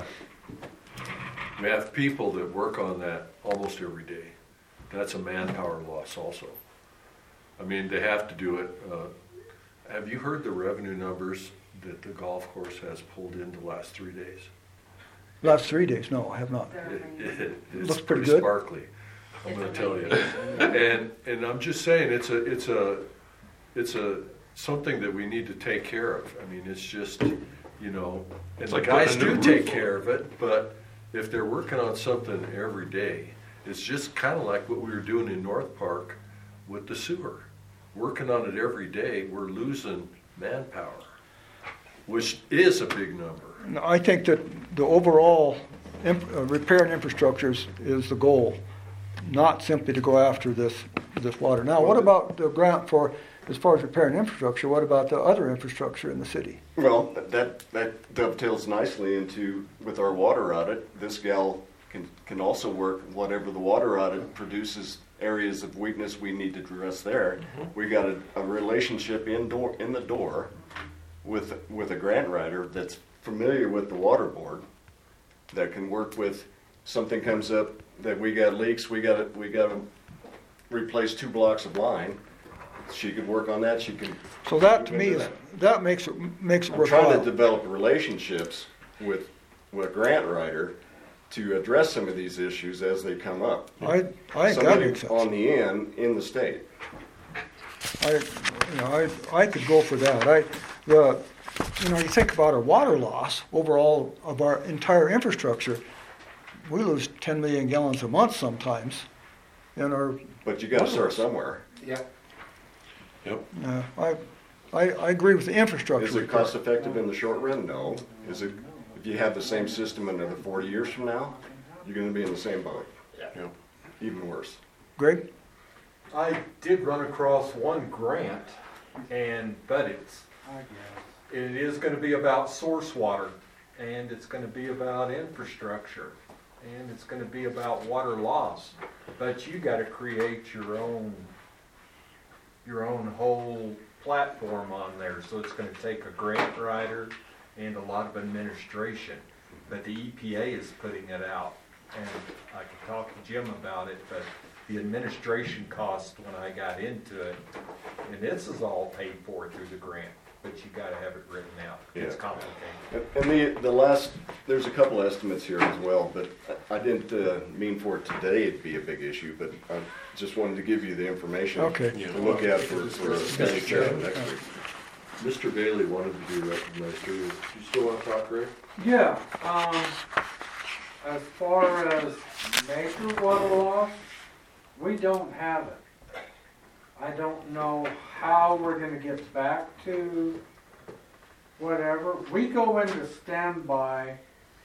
We have people that work on that almost every day. That's a manpower loss also. I mean, they have to do it. uh, Have you heard the revenue numbers that the golf course has pulled in the last three days? Last three days, no, I have not. They're It- amazing. it- It's Looks pretty pretty good. sparkly, I'm It's gonna tell you. amazing. And, and I'm just saying, it's a, it's a, it's a, something that we need to take care of. I mean, it's just, you know, and It's the like guys putting a do new take roof on. care of it, but if they're working on something every day, it's just kinda like what we were doing in North Park with the sewer. Working on it every day, we're losing manpower, which is a big number. No, I think that the overall imp- uh, repair and infrastructure is, is the goal, not simply to go after this, this water. Now, what about the grant for, as far as repair and infrastructure, what about the other infrastructure in the city? Well, that, that dovetails nicely into, with our water audit, this gal can, can also work whatever the water audit produces, areas of weakness we need to address there. We got a, a relationship in door, in the door with, with a grant writer that's familiar with the water board, that can work with, something comes up that we got leaks, we gotta, we gotta replace two blocks of line. She could work on that, she can. So that to move me into is, that. that makes it, makes it I'm trying to worthwhile. develop relationships with, with a grant writer to address some of these issues as they come up. I, I think that Somebody makes sense. on the end in the state. I, you know, I, I could go for that. I, the, you know, you think about our water loss overall of our entire infrastructure, we lose ten million gallons a month sometimes. And our, But you gotta start somewhere. Yeah. Yep. uh, I, I, I agree with the infrastructure. Is it repair. cost effective in the short run? No. Is it, if you have the same system another forty years from now, you're gonna be in the same boat. Yep. Even worse. Greg? I did run across one grant, and, but it's, it is gonna be about source water, and it's gonna be about infrastructure, and it's gonna be about water loss. But you gotta create your own, your own whole platform on there, so it's gonna take a grant writer and a lot of administration. But the E P A is putting it out, and I could talk to Jim about it, but the administration cost when I got into it, and this is all paid for through the grant, but you gotta have it written out. It's Yeah. complicated. And the, the last, there's a couple estimates here as well, but I didn't uh, mean for it today to be a big issue, but I just wanted to give you the information Okay. to look at for, for a study session next week. Mister Bailey wanted to be recognized too. You still want to talk, Ray? Yeah, um, as far as major water loss, we don't have it. I don't know how we're gonna get back to whatever. We go into standby,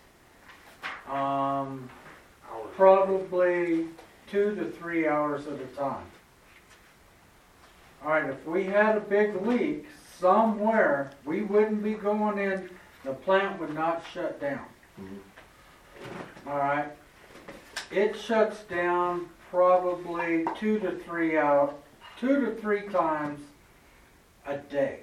um, probably two to three hours at a time. All right, if we had a big leak somewhere, we wouldn't be going in, the plant would not shut down. All right, it shuts down probably two to three out, two to three times a day.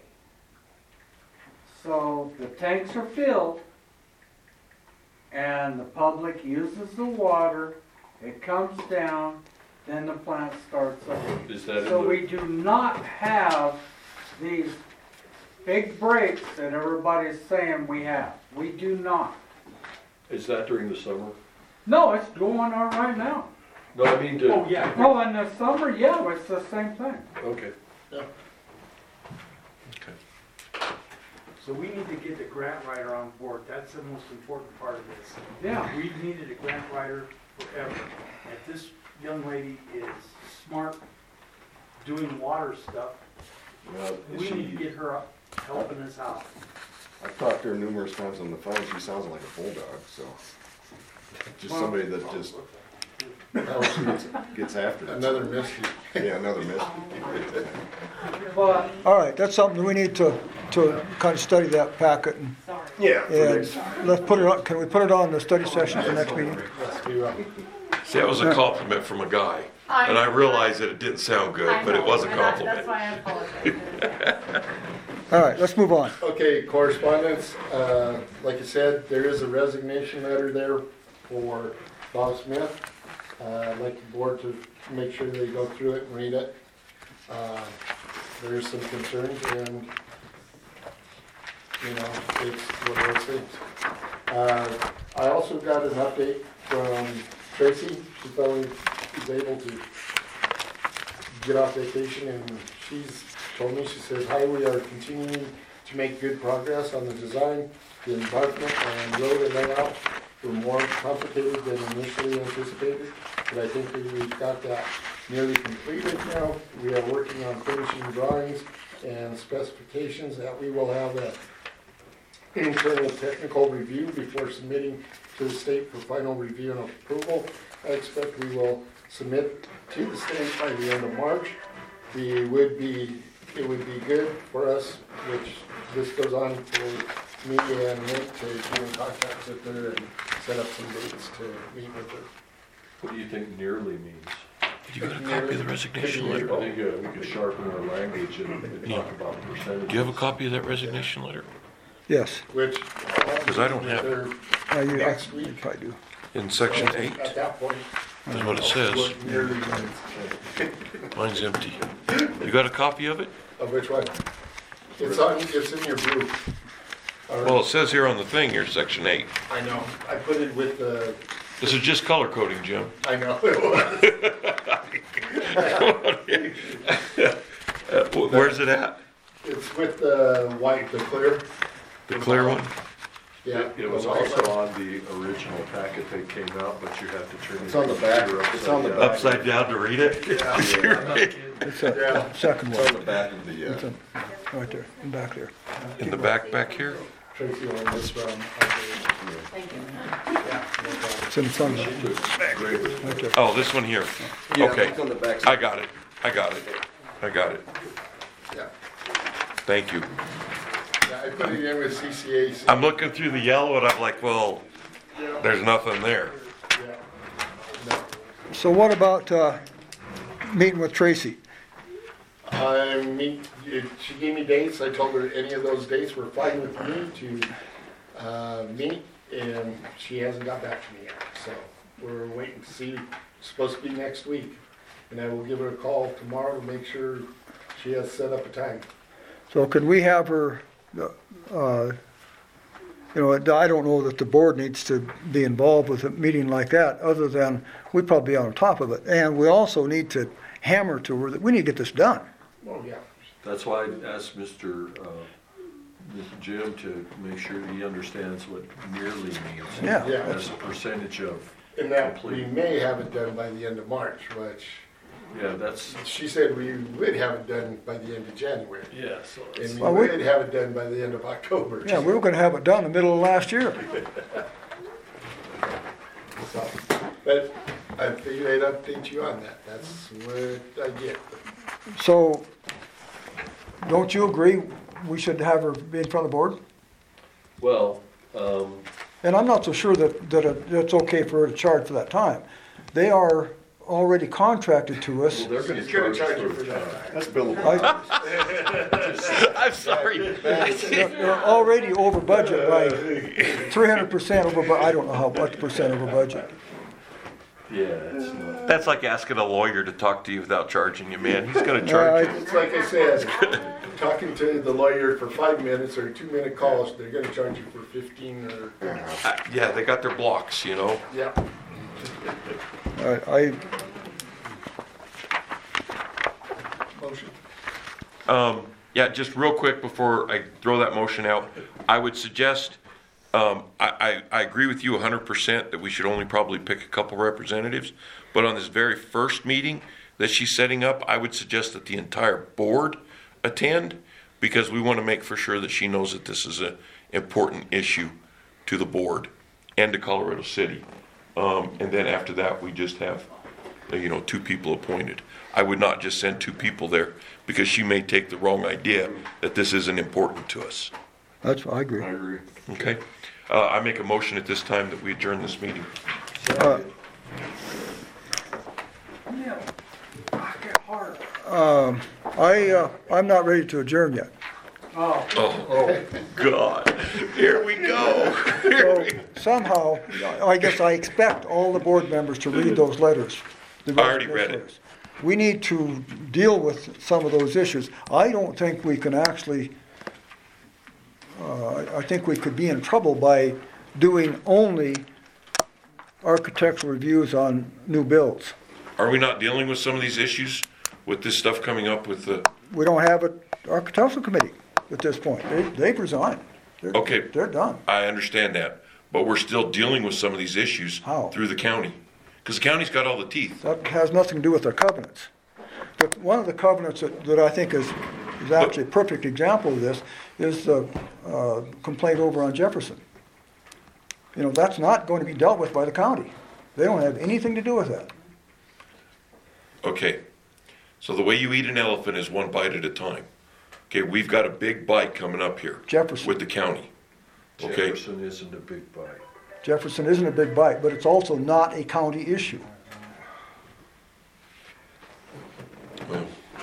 So the tanks are filled and the public uses the water, it comes down, then the plant starts up. Is that in So the, we do not have these big breaks that everybody's saying we have. We do not. is that during the summer? No, it's going on right now. No, I mean to. Oh, yeah. Oh, in the summer, yeah, it's the same thing. Okay. So we need to get the grant writer on board. That's the most important part of this. Yeah, we've needed a grant writer forever. If this young lady is smart, doing water stuff, Well, we need to she, get her up, helping us out. I've talked to her numerous times on the phone, she sounds like a bulldog, so. Just somebody that just gets, gets after it. Another mystery. Yeah, another mystery. But All right, that's something we need to, to kind of study that packet and, Sorry. Yeah. for and next- let's put it on, can we put it on the study session for next meeting? Let's do, uh, See, that was a compliment from a guy. And I realized that it didn't sound good, I but it know, was a and that- compliment. That's why I apologize. All right, let's move on. Okay, correspondence, uh, like I said, there is a resignation letter there for Bob Smith. Uh, I'd like the board to make sure they go through it and read it. Uh, There is some concerns and, you know, it's one of those things. Uh, I also got an update from Tracy. She finally was able to get off vacation and she's told me, she says, hi, we are continuing to make good progress on the design. The embankment and road and layout were more complicated than initially anticipated, but I think that we've got that nearly completed now. We are working on finishing drawings and specifications that we will have an internal technical review before submitting to the state for final review and approval. I expect we will submit to the state by the end of March. We would be, it would be good for us, which this goes on for me and Nick to get in contact with her and set up some dates to meet with her. What do you think nearly means? You got a copy of the resignation I letter? think uh, we could sharpen our language and and talk about percentages. Do you have a copy of that resignation letter? Yes. Which. Because I don't have it. Uh, you, Next you week. probably do. In section eight, At that point. is what it says. What nearly means. Mine's empty. You got a copy of it? Of which one? It's on, it's in your group. Well, it says here on the thing, here, section eight. I know. I put it with the This is just color coding, Jim. I know it was. Uh, wh- Where's it at? It's with the white, the clear. The clear one? Yeah. It it was the white also one. on the original packet that came out, but you have to turn it. It's on the back. computer It's on the down. back. Upside down to read it? It's the Yeah. second It's on one, the back of the, It's uh, in- right there, in back there. In the back, back here? Tracy on this from. Thank you. It's in front of it, right there. Oh, this one here. yeah, Okay, it's on the back. I got it, I got it, I got it. Yeah. Thank you. Yeah, I put it in with C C A C. I'm looking through the yellow and I'm like, well, there's nothing there. Yeah. No. So what about, uh, meeting with Tracy? I mean, it- she gave me dates, I told her any of those dates were fine with me to, uh, meet, and she hasn't got back to me yet, so we're waiting to see, it's supposed to be next week. And I will give her a call tomorrow to make sure she has set up a time. So could we have her, uh, you know, I don't know that the board needs to be involved with a meeting like that, other than we'd probably be on top of it. And we also need to hammer to her that we need to get this done. Oh, yeah. That's why I asked Mister uh, Mister Jim to make sure he understands what nearly means. Yeah. Yeah. As a percentage of, And that we complete. may have it done by the end of March, which Yeah, that's, she said we would have it done by the end of January. yeah, so And we Well, we- would have it done by the end of October. Yeah, we were gonna have it done in the middle of last year. So, but I figured I'd update you on that. That's what I get. So, don't you agree we should have her be in front of the board? well, um, And I'm not so sure that, that it- it's okay for her to charge for that time. They are already contracted to us. well, they're gonna She's gonna charge charge you for for the that time. time. That's billable. I- I'm sorry. They're they're already over budget by three hundred percent over, bu- I don't know how, what percent over budget. Yeah, it's not. That's like asking a lawyer to talk to you without charging you, man. He's gonna charge you. It's like I said, talking to the lawyer for five minutes or a two-minute calls, they're gonna charge you for fifteen or, Uh, Yeah, they got their blocks, you know? yeah. I, I, Motion. Um, yeah, just real quick before I throw that motion out, I would suggest, um, I, I, I agree with you hundred percent that we should only probably pick a couple representatives. But on this very first meeting that she's setting up, I would suggest that the entire board attend, because we want to make for sure that she knows that this is an important issue to the board and to Colorado City. Um, and then after that, we just have, uh, you know, two people appointed. I would not just send two people there, because she may take the wrong idea that this isn't important to us. that's, I agree. I agree. Okay? Uh, I make a motion at this time that we adjourn this meeting. Uh, Um, I, uh, I'm not ready to adjourn yet. Oh, Oh, God. Here we go. So somehow, I guess I expect all the board members to read those letters. the I already read it. letters. We need to deal with some of those issues. I don't think we can actually, uh, I think we could be in trouble by doing only architectural reviews on new builds. Are we not dealing with some of these issues with this stuff coming up with the, We don't have an architectural committee at this point. They, they've resigned. They're- Okay. They're done. I understand that, but we're still dealing with some of these issues How? through the county. Because the county's got all the teeth. That has nothing to do with our covenants. But one of the covenants that, that I think is, is actually a perfect example of this is the uh, complaint over on Jefferson. You know, that's not going to be dealt with by the county. They don't have anything to do with that. Okay, so the way you eat an elephant is one bite at a time. Okay, we've got a big bite coming up here. Jefferson. With the county. Okay, Jefferson isn't a big bite. Jefferson isn't a big bite, but it's also not a county issue. well,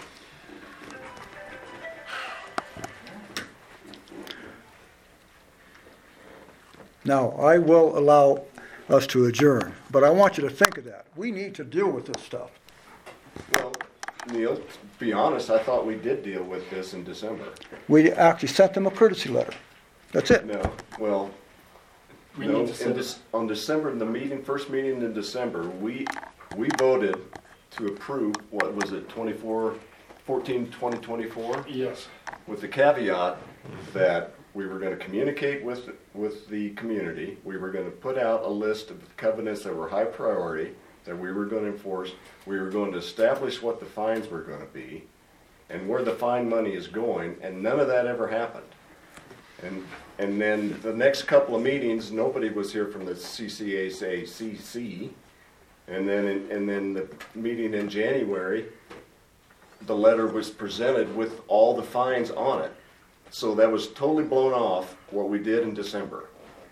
Now, I will allow us to adjourn, but I want you to think of that. We need to deal with this stuff. Well, Neil, to be honest, I thought we did deal with this in December. We actually sent them a courtesy letter. That's it. No, well, We No, need to in set this, on December, the meeting, first meeting in December, we, we voted to approve, what was it, twenty-four, fourteen, twenty twenty-four? Yes. With the caveat that we were gonna communicate with, with the community, we were gonna put out a list of covenants that were high priority, that we were gonna enforce, we were going to establish what the fines were gonna be, and where the fine money is going, and none of that ever happened. And, and then the next couple of meetings, nobody was here from the C C A C C, and then, in- and then the meeting in January, the letter was presented with all the fines on it. So that was totally blown off what we did in December.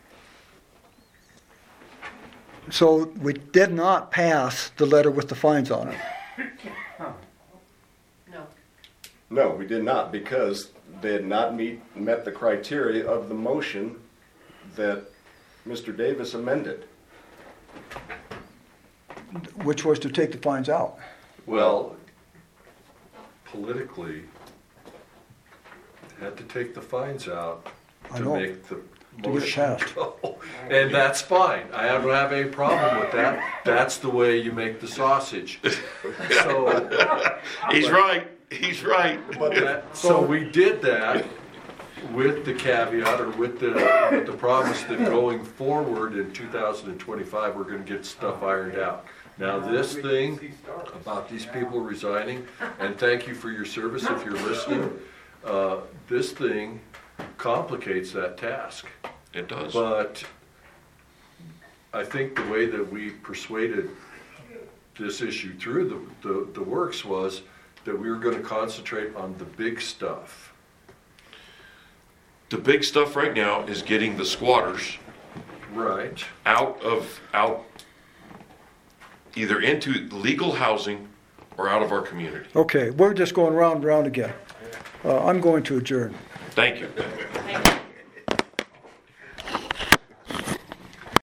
So we did not pass the letter with the fines on it. No. No, we did not, because they had not meet, met the criteria of the motion that Mister Davis amended. Which was to take the fines out. Well, politically, had to take the fines out I to know. make the get it motion passed. go. And that's fine. I don't have any problem with that. That's the way you make the sausage. So, He's right, he's right. but that, so we did that with the caveat or with the, with the promise that going forward in two thousand twenty-five, we're gonna get stuff ironed out. Now, this thing about these people resigning, and thank you for your service if you're listening, uh, this thing complicates that task. It does. But I think the way that we persuaded this issue through the, the, the works was that we were gonna concentrate on the big stuff. The big stuff right now is getting the squatters Right. out of, out, either into legal housing or out of our community. Okay, we're just going round and round again. Uh, I'm going to adjourn. Thank you. Thank you.